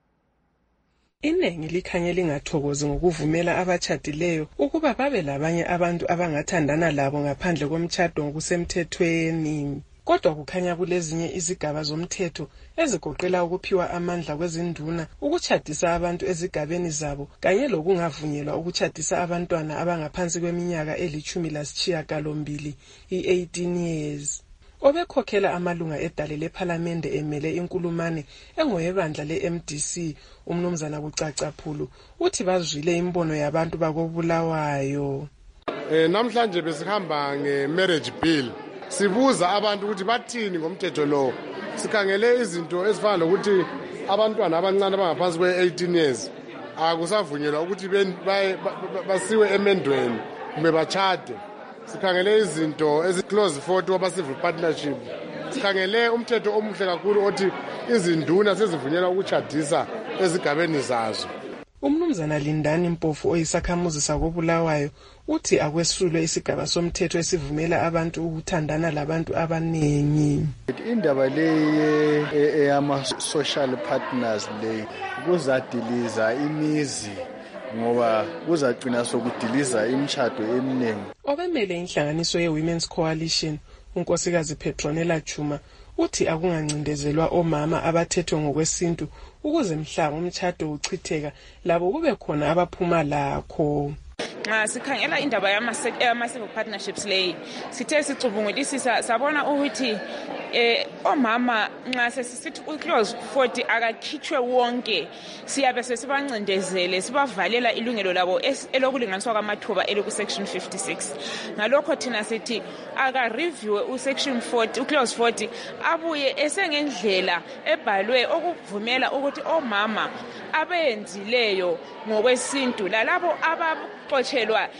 Speaker 23: Iningi likhanye lingathokozi ngokuvumela abachadileyo ukuba babe labanye abantu abangathandana labo ngaphandle komtchado ngokusemthethweni. Kodwa kukhanya kulezinye izigaba zomthetho ezigoqela ukuphiwa amandla kwezinduna ukuchadisa abantu ezigabeni zabo kanye lokungavunyelwa ukuchadisa abantwana abangaphansi kweminyaka elithumi lasishiyagalombili i-eighteen years. Obekhokhela amalunga edale leParliament emele inkulumane engoyebandla le-M D C umnumzana Kucacaphulu uthi bazwile imbono yabantu bakobulawayo.
Speaker 24: Eh namhlanje besihamba ngemarriage bill sibuza abantu ukuthi bathini ngomthetho lo. Sikhangele izinto ezifana nokuthi abantwana abancane abangaphansi kwe-eighteen years akusavunyelwa ukuthi basiwe emendweni kumbe bachade. Sikhangele izinto ezi-close photo waba-civil partnership. Sikhangele umthetho omuhle kakhulu othi izinduna sezivunyelwa ukuchadisa ezigabeni zazo.
Speaker 23: Umnumzana Lindani Mpofu oyisakhamuzi sakobulawayo uthi akwesulwe isigaba somthetho esivumela abantu ukuthandana labantu abanengi.
Speaker 25: Indaba le eyama-social partners le kuzadiliza imizi ngoba kuzagcina sokudiliza imishado eminingi.
Speaker 23: Obemele inhlanganiso ye-Women's Coalition unkosikazi Petronella Chuma uthi akungancindezelwa omama abathethwe ngokwesintu ukuze mhla umtchado uchitheka labo kube khona abaphuma lakho.
Speaker 1: nxa sikhangela indaba yama-civil partnerships leyi sithe sicubungulisisa sabona ukuthi eh omama nxa sesithi uclose forty akakhitshwe wonke siyabe sesibancindezele sibavalela ilungelo labo elokulinganiswa kwamathuba eliku-section fifty-six ngalokho thina sithi aka-reviewe u-section forty uclose forty abuye esengendlela ebhalwe okuvumela ukuthi omama abenzileyo ngokwesintu lalabo abaxotshelwa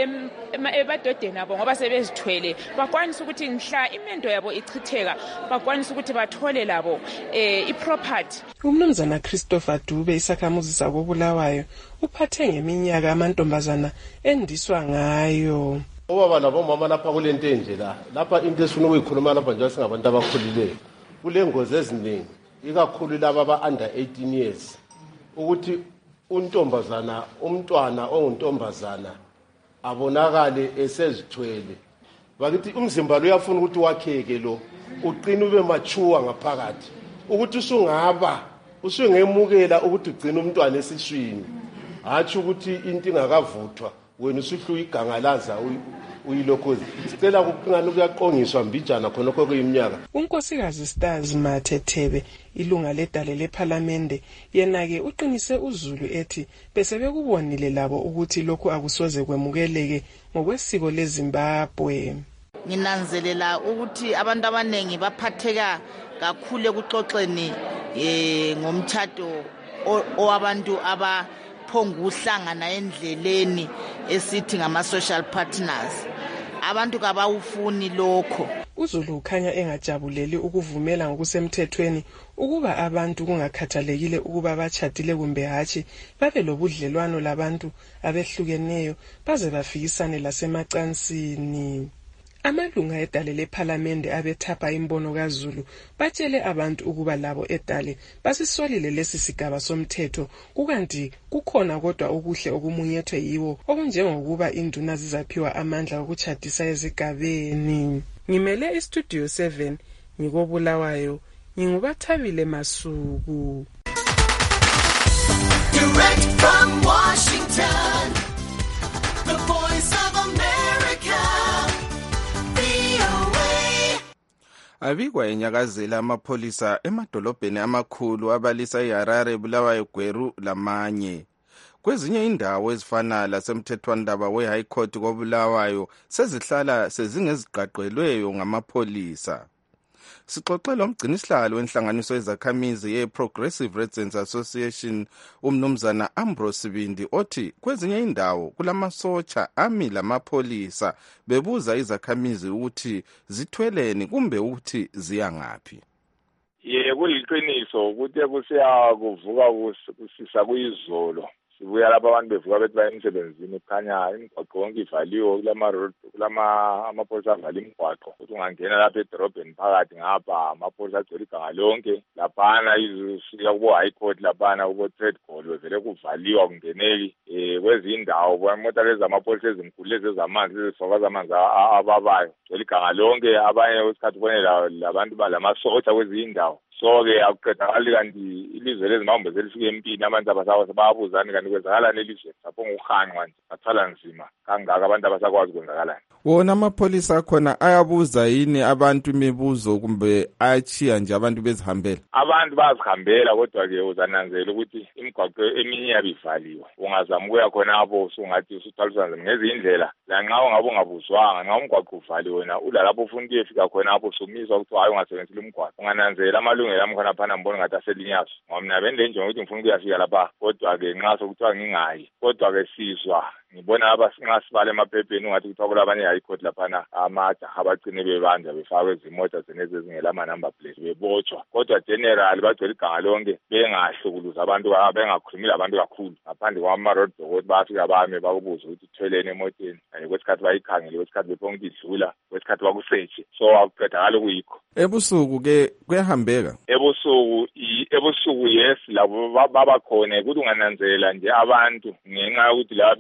Speaker 1: ebadodeni abo ngoba sebezithwele bakwanisa ukuthi mhla imendo yabo ichitheka bakwanisa ukuthi bathole labo eh iproperty.
Speaker 23: Umnumzana Christopher Dube isakhamuzi sakobulawayo uphathe ngeminyaka amantombazana endiswa ngayo.
Speaker 2: Obaba labomama lapha kulento enje la lapha into esifuna ukuyikhuluma lapha nje singabantu abakhulileyo kule ngozi eziningi ikakhulu laba aba under eighteen years ukuthi untombazana umntwana onguntombazana abonakale esezithwele bakithi umzimba lo uyafuna ukuthi wakheke lo uqina ube mature ngaphakathi ukuthi usungaba usungemukela ukuthi ugcina umntwana esiswini hathi ukuthi into ingakavuthwa wena usihluya igangalaza uyilokhozi sicela ukungani kuyaqongiswa mbijana khonokho kuyiminyaka.
Speaker 23: Unkosikazi Stars Mathethebe ilunga ledale leParliament yena-ke uqinise uZulu ethi bese bekubonile labo ukuthi lokhu akusoze kwemukeleke ngokwesiko leZimbabwe.
Speaker 5: Nginanzelela ukuthi abantu abanengi baphatheka kakhulu ekuxoxeni eh ngomthato owabantu aba phonga uhlangana endleleni esithi ngama social partners abantu kabawufuni lokho.
Speaker 23: uZulu ukhanya engajabuleli ukuvumela ngokusemthethweni ukuba abantu kungakhathalekile ukuba bachadile kumbe hatshi babe lobudlelwano labantu abehlukeneyo baze bafikisane lasemacansini. Amalunga edale leParliament abethapha imbono kaZulu batshele abantu ukuba labo edale basisolile lesi sigaba somthetho kukanti kukhona kodwa okuhle okumunyethwe yiwo okunjengokuba induna zizaphiwa amandla okuchadisa ezigabeni. Ngimele iStudio seven ngikobulawayo ngingubathabile Masuku.
Speaker 6: Direct from Washington, the voice of America.
Speaker 15: Abikwa enyakazela amapholisa emadolobheni amakhulu abalisa iHarare, Bulawayo, Gweru lamanye. Kwezinye indawo ezifana lasemthethwandaba we-High Court koBulawayo sezihlala sezingeziqaqelweyo ngamapholisa. Sixoxela umgcinisihlalo wenhlanganiso yezakhamizi ye-Progressive Residents Association umnumzana Ambrose Sibindi othi kwezinye indawo kulamasotsha ami lamapholisa bebuza izakhamizi ukuthi zithweleni kumbe ukuthi ziyangaphi.
Speaker 18: Ye kuliqiniso ukuthi kusiya kuvuka kusisa kuyizolo sibuya lapha abantu bevuka bethi baya emsebenzini kukhanya imigwaqo yonke ivaliwe kulama road kulama amapholisa avala imigwaqo ukuthi ungangena lapha edorobheni phakathi ngapha amapholisa agcwele iganga lonke laphana izifika kubo High Court laphana kubo Trade Hall bevele kuvaliwa kungeneki eh kwezindawo kwamota lezi amapholisa ezimkhulu lezi ezamanzi ezifaka zamanzi ababayo agcwele iganga lonke abanye wesikhathi bonela labantu balamasotsha kwezindawo. So-ke akuqedakali kanti ilizwe lezimambo selifike empini abantu abasawa bayabuzani kanti kwenzakalani elizweni sapho ngokuhanqwa nje bathwala nzima kangaka abantu abasakwazi kwenzakalani.
Speaker 15: Wona amapholisa akhona ayabuza yini abantu imibuzo kumbe ayachiya nje abantu bezihambela?
Speaker 18: Abantu bazihambela kodwa-ke uzananzela ukuthi imigwaqo eminye yabivaliwe ungazama ukuya khonapho usungathi usuthwaliswa nzima ngezinye indlela lanxa ungabe ungabuzwanga nxa umgwaqo uvaliwe wena ulalapho ufuna ukuyefika khonapho usumiswa ukuthi hayi ungasebenzisi umgwaqo ungananzela amalungelo ami khona phana mbona ngathi aselinyazwa ngoba mina bendenjongo ukuthi ngifuna ukuyafika lapha kodwa-ke nxa sokuthiwa ngingayi kodwa-ke sizwa ngibona nxa sibala emaphepheni ungathi kuthiwa kulabanye e-High Court laphana amajaha abagcine bebanjwa befakwe ezimota zenezi ezingela-number plate bebotshwa kodwa general bagcwele iganga lonke bengahlukuluzi abantu bengakhulumile abantu kakhulu ngaphandle kwama-road block ukuthi bayafika bame bakubuze ukuthi uthweleni emoteni kanye kwesikhathi bayikhangele kwesikhathi befuna ukuthi idlula kwesikhathi bakusetshe so akuqedakali kuyikho.
Speaker 15: Ebusuku-ke kuyahambeka?
Speaker 18: Ebusuku ebusuku yes labo babakhona ukuthi ungananzelela nje abantu ngenxa yokuthi lapha abantu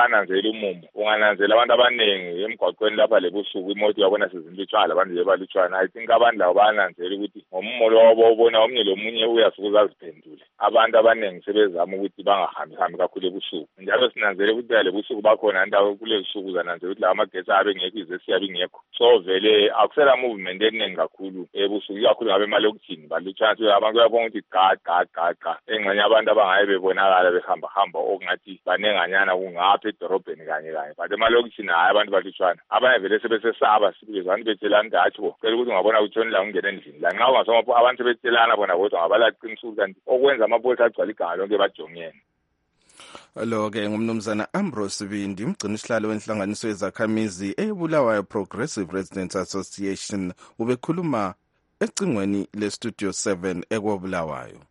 Speaker 18: bananzela umumo ungananzela abantu abaningi emgwaqweni lapha lebusuku imoto yabona sezinlutshwana labantu nje balutshwana I think abantu labo bananzela ukuthi ngomumo lowo ubona omnye lomunye uyasukuza aziphendule abantu abaningi sebezama ukuthi bangahambi hambi kakhulu ebusuku njalo sinanzele ukuthi lebusuku bakhona ndawo kule busuku zananzela ukuthi la magetsi abe ngekho izesi yabe ngekho so vele akusela movement eningi kakhulu ebusuku kakhulu ngabe emalokishini balutshwana abantu bayabona ukuthi ga ga ga ga engxenye abantu abangaye bebonakala behamba hamba okungathi banenganyana kungapha edorobheni kanye kanye but emalokishini hayi abantu balutshwana abanye vele sebesesaba sibizana bethelana ukuthi hatshi cela ukuthi ungabona utshoni la ungena endlini la nxa ungasoma abantu sebethelana bona kodwa ngabalaqinisa ukuthi okwenza amapholisa agcwala iganga lonke bajongene.
Speaker 15: Lo-ke ngumnumzana Ambrose Bindi umgcini sihlalo wenhlanganiso yezakhamizi eBulawayo Progressive Residents Association ubekhuluma ecingweni lestudio seven eKobulawayo.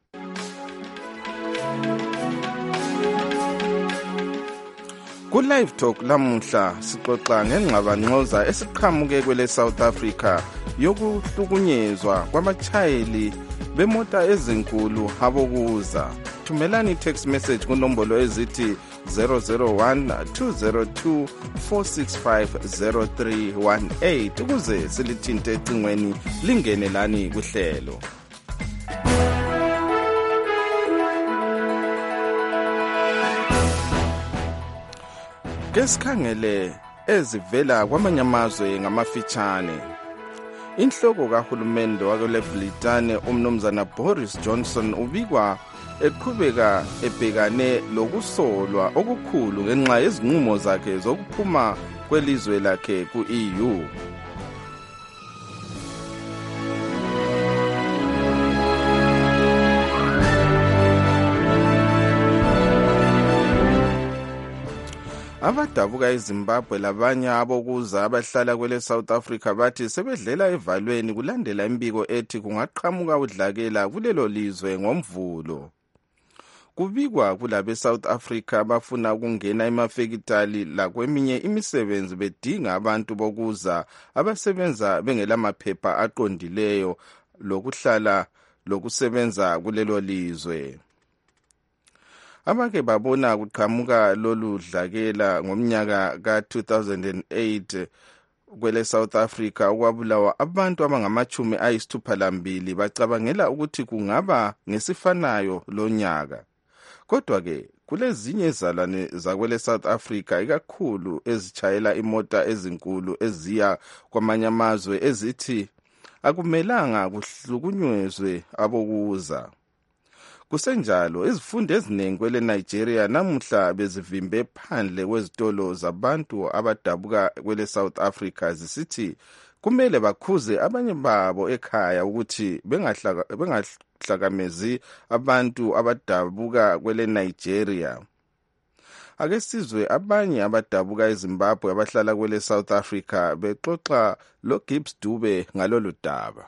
Speaker 15: Ku-Live Talk lamuhla sixoxa ngengxabangxoza esiqhamuke kwele South Africa yokuhlukunyezwa kwabatshayeli bemota ezinkulu abokuza. Thumelani text message kunombolo ezithi zero zero one two zero two four six five zero three one eight ukuze silithinte ecingweni lingenelani kuhlelo. Kesikhangele ezivela kwamanye amazwe ngamafitshane. Inhloko kahulumende wakule Britane umnumzana Boris Johnson ubikwa eqhubeka ebhekane lokusolwa okukhulu ngenxa yezinqumo zakhe zokuphuma kwelizwe lakhe ku-E U. Abadabuka eZimbabwe labanye abokuza abahlala kwele South Africa bathi sebedlela evalweni kulandela imbiko ethi kungaqhamuka udlakela kulelo lizwe ngomvulo. Kubikwa kulabe South Africa abafuna ukungena emafekitali lakweminye imisebenzi bedinga abantu bokuza abasebenza bengelamaphepha aqondileyo lokuhlala lokusebenza kulelo lizwe. Abake babona kuqhamuka lolu dlakela ngomnyaka ka two thousand eight kwele South Africa okwabulawa abantu abangamachumi ayisithupha lambili bacabangela ukuthi kungaba ngesifanayo lo nyaka. Kodwa ke kulezinye izalwane zakwele South Africa ikakhulu ezitshayela imota ezinkulu eziya kwamanye amazwe ezithi akumelanga kuhlukunyezwe abokuza. Kusenjalo izifundo eziningi kwele Nigeria namuhla bezivimbe phandle kwezitolo zabantu abadabuka kwele South Africa zisithi kumele bakhuze abanye babo ekhaya ukuthi bengahlakamezi abantu abadabuka kwele Nigeria. Ake sizwe abanye abadabuka eZimbabwe abahlala kwele South Africa bexoxa lo Gibbs Dube ngalolu daba.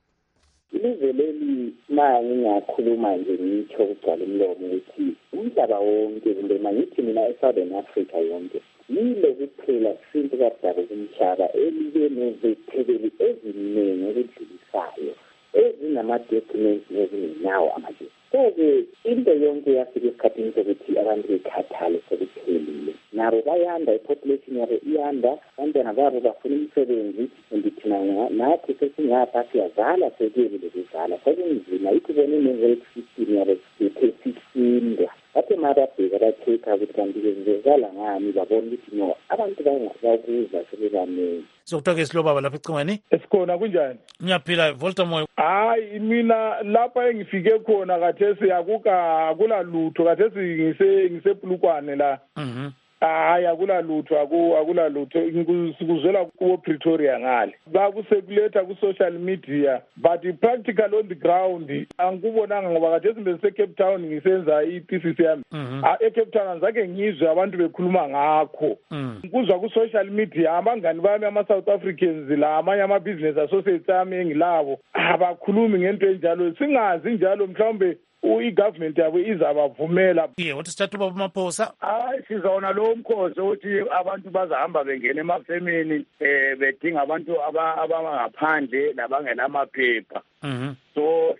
Speaker 7: Ilizwe leli ma ngingakhuluma nje ngitsho ukugcwala umlomo ukuthi umhlaba wonke kumbe mangithi mina eSouthern Africa yonke yile kuphela sinto kadaba kumhlaba elibe nezithebeli eziningi ezidlulisayo ezinama-documents ezingenawo amajesi. So-ke into yonke yafika esikhathini sokuthi abantu bekhathale sekuphelile. Nabo bayanda, i-population yabo iyanda, abantwana babo bafuna imisebenzi, and thina nathi sesingapha siyazala sekuyele lokuzala. Sekunzima yithi bona i-health system yabo bethe sisinda. Bathe mababheka bathekha ukuthi kanti kwenzekala ngani babona ukuthi no abantu bakuza sebebaningi.
Speaker 3: Sokutoke silobaba lapha ecingweni.
Speaker 8: Esikhona kunjani?
Speaker 3: Ngiyaphila Voltamoy.
Speaker 8: Hayi mina lapha engifike khona kathesi akuka akula lutho kathesi ngise ngisepulukwane la.
Speaker 3: Mhm.
Speaker 8: Hayi akula lutho akula lutho ngikuzwela kuwo Pretoria ngale. Bakusekuletha ku social media but practical on the ground angikubonanga ngoba kathesi bese Cape Town ngisenza i-thesis yami. E Cape Town anzake ngizwe abantu bekhuluma ngakho. Ngikuzwa ku social media abangani bami ama South Africans la amanye ama business associates ami engilabo abakhulumi ngento enjalo singazi njalo mhlawumbe i-government yabo izabavumela.
Speaker 3: Yeah, what is that about Maphosa?
Speaker 8: Hayi sizona lo mkhosi ukuthi abantu bazahamba bengena emafemini eh bedinga abantu abangaphandle labangelamaphepha.
Speaker 3: Mhm.
Speaker 8: So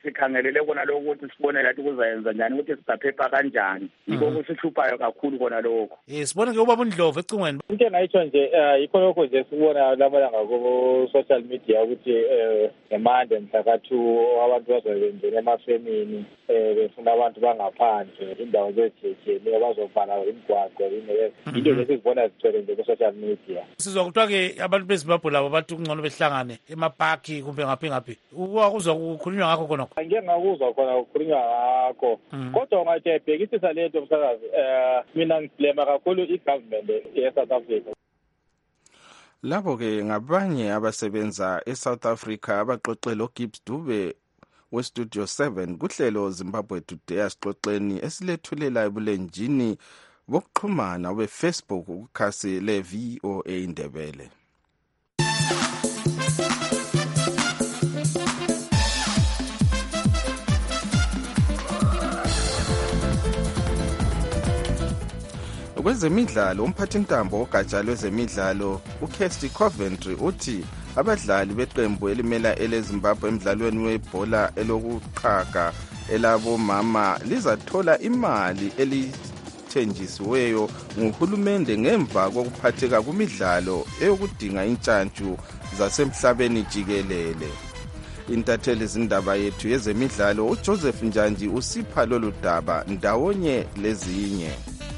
Speaker 9: sikhangelele kona lokho ukuthi sibone lathi kuzayenza njani ukuthi sizaphepha kanjani yiko kusihluphayo kakhulu kona lokho.
Speaker 3: Eh sibone ke ubaba uNdlovu ecingweni.
Speaker 10: Into engayitsho nje yikho lokho nje sibona lamalanga ku social media ukuthi eh ngemande mhla ka two abantu bazobenzela emafemini eh befuna abantu bangaphandle indawo zejejeni abazovala imigwaqo yini into lesizibona zigcwele nje ku social media.
Speaker 3: Sizwa kuthiwa ke abantu beZimbabwe labo bathi kungcono behlangane emaparki kumbe ngaphi ngaphi. Ukuzwa kukhulunywa ngakho khona.
Speaker 10: Angeke ngakuzwa khona ukukhulunywa ngakho. Kodwa ungathi ebhekisisa lento msakazi eh mina ngiblema kakhulu i-government ye-South Africa.
Speaker 15: Labo ke ngabanye abasebenza eSouth Africa abaxoxela uGibbs Dube weStudio seven kuhlelo Zimbabwe Today asixoxeni esilethulela ebulenjini bokuxhumana weFacebook ukukhasi le-V O A Indebele. Kwezemidlalo umphathintambo ogatsha lwezemidlalo uKirsty Coventry uthi abadlali beqembu elimela eleZimbabwe emidlalweni webhola elokuqhaga elabomama lizathola imali elithenjisiweyo nguhulumende ngemva kokuphatheka kumidlalo eyokudinga intshantshu zasemhlabeni jikelele. Intatheli zindaba yethu yezemidlalo uJoseph Njanji usipha lolu daba ndawonye lezinye.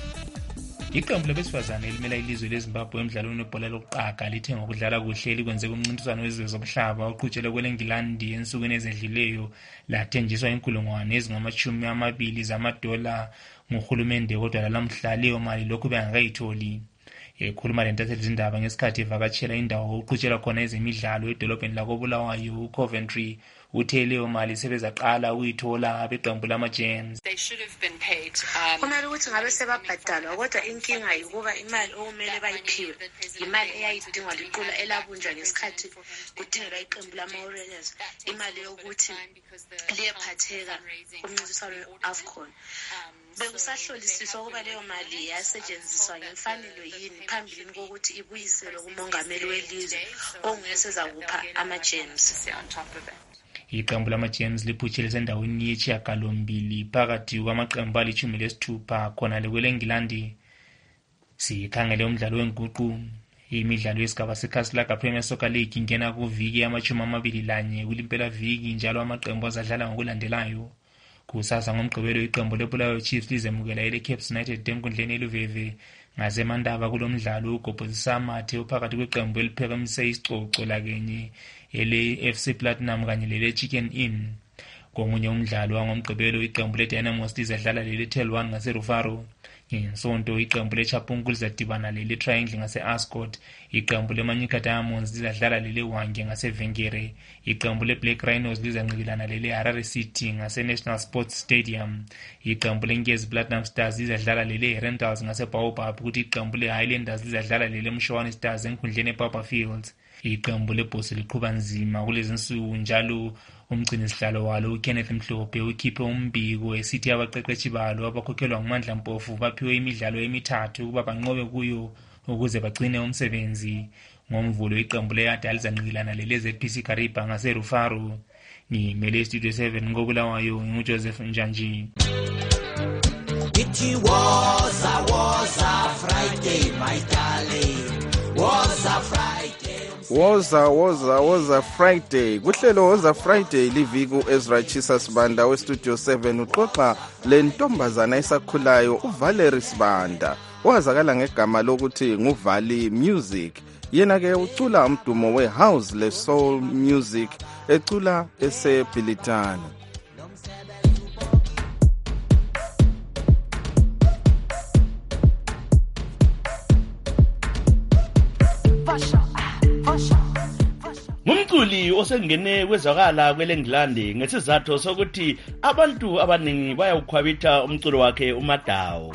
Speaker 4: Iqembu labesifazane elimela ilizwe leZimbabwe emidlalweni webhola lokuqhaga lithe ngokudlala kuhle likwenze kumncintiswano wezizwe zomhlaba oqhutshelwe kweleNgilandi ensukwini ezedluleyo lathenjiswa inkulungwane ezingamashumi amabili zamadola nguhulumende kodwa lalamhla leyo mali lokhu bengakayitholi. Ekhuluma lentatheli zindaba ngesikhathi evakatshela indawo oqhutshelwa khona ezemidlalo edolobheni lakoBulawayo uCoventry uthe leyo mali sebezaqala ukuyithola abeqembu lama-Gems.
Speaker 11: Kumele ukuthi ngabe sebabhadalwa kodwa inkinga yikuba imali okumele bayiphiwe imali eyayidingwa liqula elabunjwa ngesikhathi kudingelwa iqembu lama-Oranges imali yokuthi liyephatheka kumncintiswano we-AFCON. Bekusahlolisiswa ukuba leyo mali yasetshenziswa ngemfanelo yini phambilini kokuthi ibuyiselwe kumongameli welizwe ongesezakupha ama-Gems.
Speaker 4: Iqembu lama-Gems liphutshile sendaweni yesishiyagalombili phakathi kwamaqembu alitshumi lesithupha khona lekweleNgilandi. Sikhangele umdlalo wenguqu imidlalo yesigaba seKhasilaka Premier Soccer League ingena kuviki yamashumi amabili lanye kulimpela viki njalo amaqembu azadlala ngokulandelayo. Kusasa ngomgqibelo iqembu leBulawayo Chiefs lizemukela eleCapes United enkundleni eluveve ngasemandaba kulomdlalo ugobhozisa amathe uphakathi kweqembu eliphakamisa isicoco lakenye ele-F C Platinum kanye lele-Chicken Inn. Komunye umdlalo wangomgqibelo iqembu leDynamos lizadlala lele-Tel one ngaseRufaro. Ngesonto iqembu leChapungu lizadibana lele-Triangle ngase-Ascot. Iqembu leManyika Diamonds lizadlala lele-Hwange ngaseVengere. Iqembu leBlack Rhinos lizanqibilana lele-Harare City ngase-National Sports Stadium. Iqembu leNkezi Platinum Stars lizadlala lele-Rentals ngase-Baobab kuthi iqembu le-Highlanders lizadlala lele-Mshwane Stars enkundleni ePapa Fields. Iqembu leBhosi liqhuba nzima kulezinsuku njalo umgcini sihlalo walo uKenneth Mhlophe ukhiphe umbiko esithi abaqeqeshi balo abakhokhelwa nguMandla Mpofu baphiwe imidlalo emithathu ukuba banqobe kuyo ukuze bagcine umsebenzi. Ngomvulo iqembu leYada lizanqilana lele-Z P C Kariba ngaseRufaro. Ngimele Studio seven ngoBulawayo nguJoseph Njanji.
Speaker 6: It was a was a Friday my darling was a Friday
Speaker 15: Woza woza woza Friday kuhlelo woza Friday liviku Ezra Chisa Sibanda weStudio seven uxoxa lentombazana esakhulayo uValerie Sibanda wazakala ngegama lokuthi nguVali Music. Yena ke ucula umdumo wehouse le soul music ecula eseBhilitane.
Speaker 12: Ngumculi osengene kwezwakala kweleNgilandi ngesizathu sokuthi abantu abaningi bayawukhwabitha umculo wakhe uMadawo.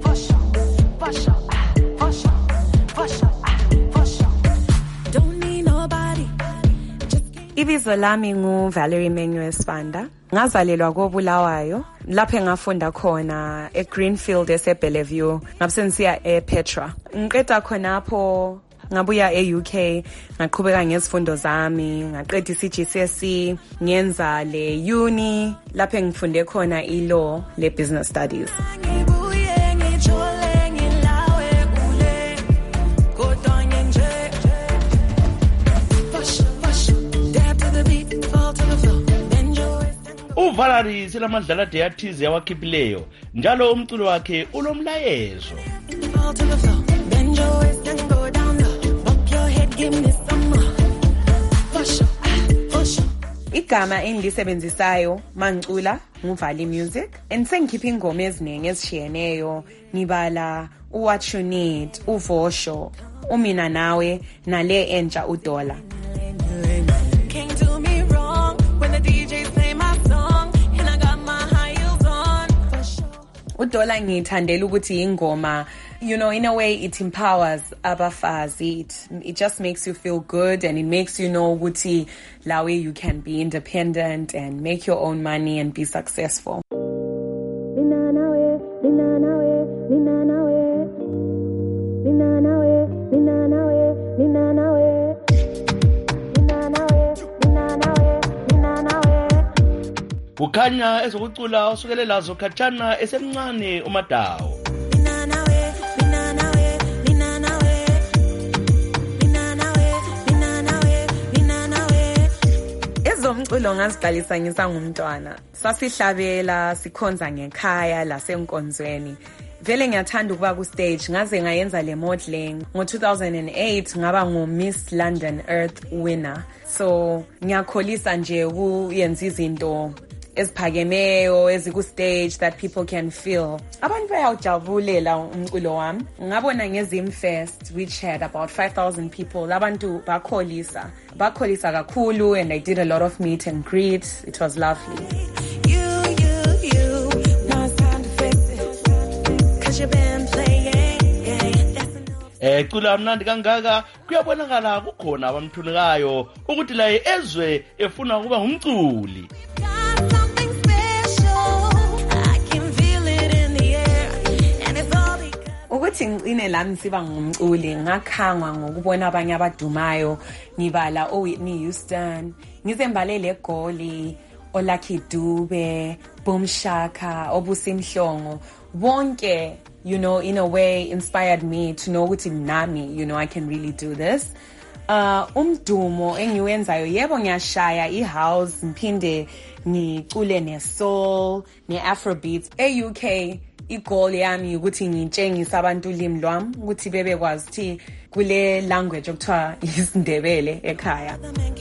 Speaker 13: Ibizo lami nguValerie Menywe Sibanda. Ngazalelwa koBulawayo lapho engafunda khona eGreenfield eseBellevue ngabese ngisiya ePetra. Ngiqeda khonapho ngabuya e-U K ngaqhubeka ngezifundo zami ngaqeda i-C G C S E ngenza le uni lapho engifunde khona i-law le business studies.
Speaker 12: uValerie selamadlala deyathize yawakhiphileyo njalo umculo wakhe unomlayezo.
Speaker 13: Igama engilisebenzisayo mangicula nguVali Music and sengikhipha ingoma eziningi ezishiyeneyo ngibala uWhat You Need, uVosho, umina nawe nale entsha uDola. uDola ngithandela ukuthi ingoma, you know, in a way it empowers abafazi. It, it just makes you feel good and it makes you know ukuthi la way you can be independent and make your own money and be successful.
Speaker 12: Ukhanya ezokucula osukele lazo khatshana esemncane uMadawo.
Speaker 13: Ezomculo ngaziqalisa ngisangumntwana. Sasihlabela sikhonza ngekhaya lasenkonzweni. Vele ngiyathanda ukuba ku stage ngaze ngayenza le modeling. Ngo two thousand eight ngaba ngu Miss London Earth winner. So ngiyakholisa nje ukuyenza izinto eziphakemeyo eziku stage that people can feel. Abantu bayawujabulela umculo wami. Ngabona ngezim fest which had about five thousand people. Abantu bakholisa. Bakholisa kakhulu and I did a lot of meet and greet. It was lovely. You you you now it's time to fix it. Cause you've been playing.
Speaker 12: Eh cula mnandi kangaka kuyabonakala kukhona abamthunikayo ukuthi la ezwe efuna ukuba ngumculi.
Speaker 13: Ukuthi ngicine lami siba ngumculi ngakhangwa ngokubona abanye abadumayo ngibala oWhitney Houston ngizembalele egoli oLucky Dube Boom Shaka obusimhlongo bonke, you know, in a way inspired me to know ukuthi nami, you know, I can really do this. Uh umdumo engiwenzayo yebo ngiyashaya ihouse ngiphinde ngicule nesoul neafrobeat e-U K. Igoal yami ukuthi ngitshengise abantu ulimi lwami ukuthi bebekwazi ukuthi kule language okuthiwa isiNdebele ekhaya.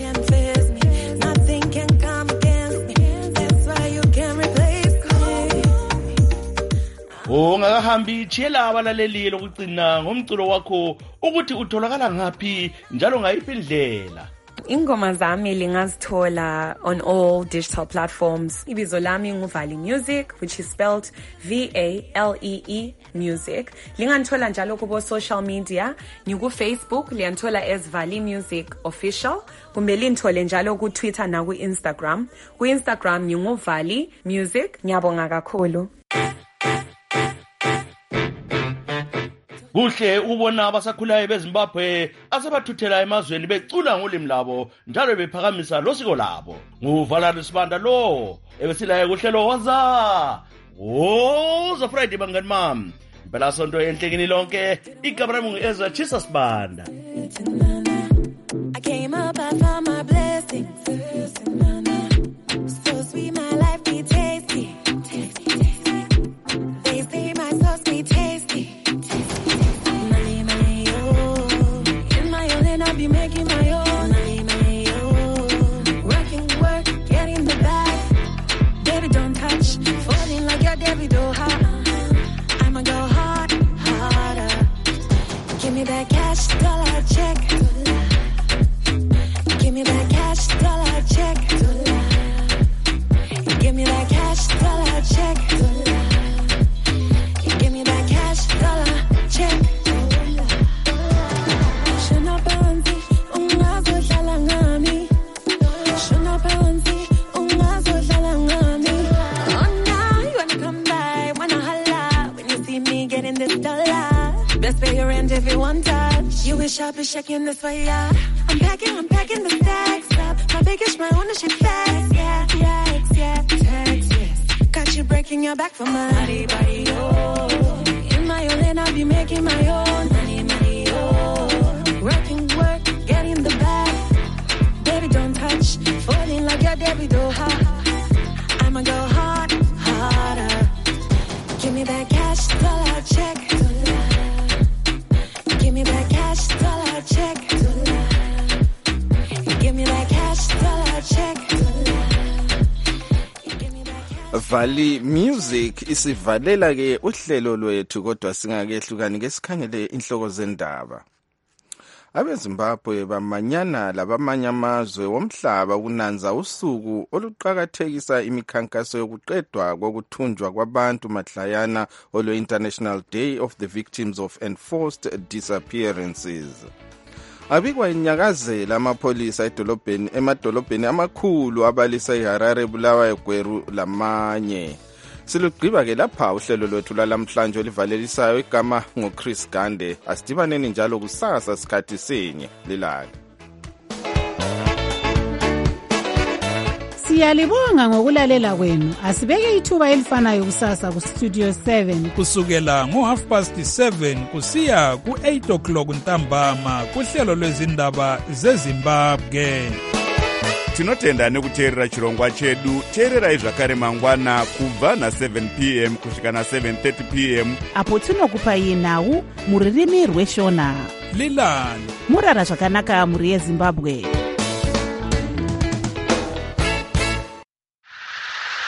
Speaker 12: Ungakahambi chiyela abalaleli lokugcina ngomculo wakho ukuthi utholakala ngaphi njalo ngayiphi indlela.
Speaker 13: Ingoma zami lingazithola on all digital platforms. Ibizo lami nguVali Music, which is spelled V A L E E Music. Linganthola njalo kubo social media. Ngiku Facebook liyanthola as Vali Music Official. Kumbe linthole njalo ku Twitter na ku Instagram. Ku Instagram nginguvali Music. Ngiyabonga kakhulu.
Speaker 12: Kuhle ubona abasakhulayo beZimbabwe asebathuthela emazweni becula ngolimi labo njalo bephakamisa losiko labo. NguValerie Sibanda lo ebesilaye kuhlelo waza woza Friday bangani mami. Impela sonto enhlekini lonke igabra mungu Ezra Chisa Sibanda. I came up I found my blessings. So sweet my life be tasty. They say my sauce be tasty. I be making my own, my own. Working, work, getting the bag. Baby, don't touch, falling like your David O'Hara. I'ma go hard, harder. Give me that cash, dollar check. Give me that cash, dollar check. Give me that cash, dollar check. Give me that cash, dollar check. Best pay your rent if you want touch.
Speaker 14: You wish I'd be shaking this way, yeah. I'm packing, I'm packing the stacks up. My biggest, my ownership facts, yeah, yeah, yeah. Text, yes. Got you breaking your back for my body, body, oh. In my own lane, I'll be making my own money, money, oh. Working, work, getting the bag. Baby, don't touch, falling like your Debbie, though, ha. I'ma go hard, harder. Give me that cash, dollar check. Give me that cash, dollar check. Give me that cash, dollar check.
Speaker 15: Valley Music isivalela ke uhlelo lwethu kodwa singakehlukani ngesikhangele inhloko zendaba. Abezimbabwe bamanyana labamanye amazwe womhlaba kunanza usuku oluqhakathekisa imikhankaso yokuqedwa kokuthunjwa kwabantu madlayana olwe International Day of the Victims of Enforced Disappearances. Abikwa inyakazela amapolisa edolobheni emadolobheni amakhulu abalisa iHarare, Bulawayo, Gweru lamanye. Silugqiba ke lapha uhlelo lwethu lalamhlanje olivalelisayo igama ngoChris Gande. Asidibaneni njalo kusasa sikhathi senye lilanga.
Speaker 16: Siyalibonga ngokulalela kwenu. Asibeke ithuba elifanayo kusasa ku Studio seven
Speaker 17: kusukela ngo half past seven kusiya ku eight o'clock ntambama kuhlelo lwezindaba zeZimbabwe.
Speaker 20: Tinotenda nekuteerera chirongwa chedu. Teererai zvakare mangwana kubva na seven p m kusvika na seven thirty p m
Speaker 16: apo tinokupai nhau muririmi rweshona.
Speaker 17: Lilani
Speaker 16: murara zvakanaka muri yeZimbabwe.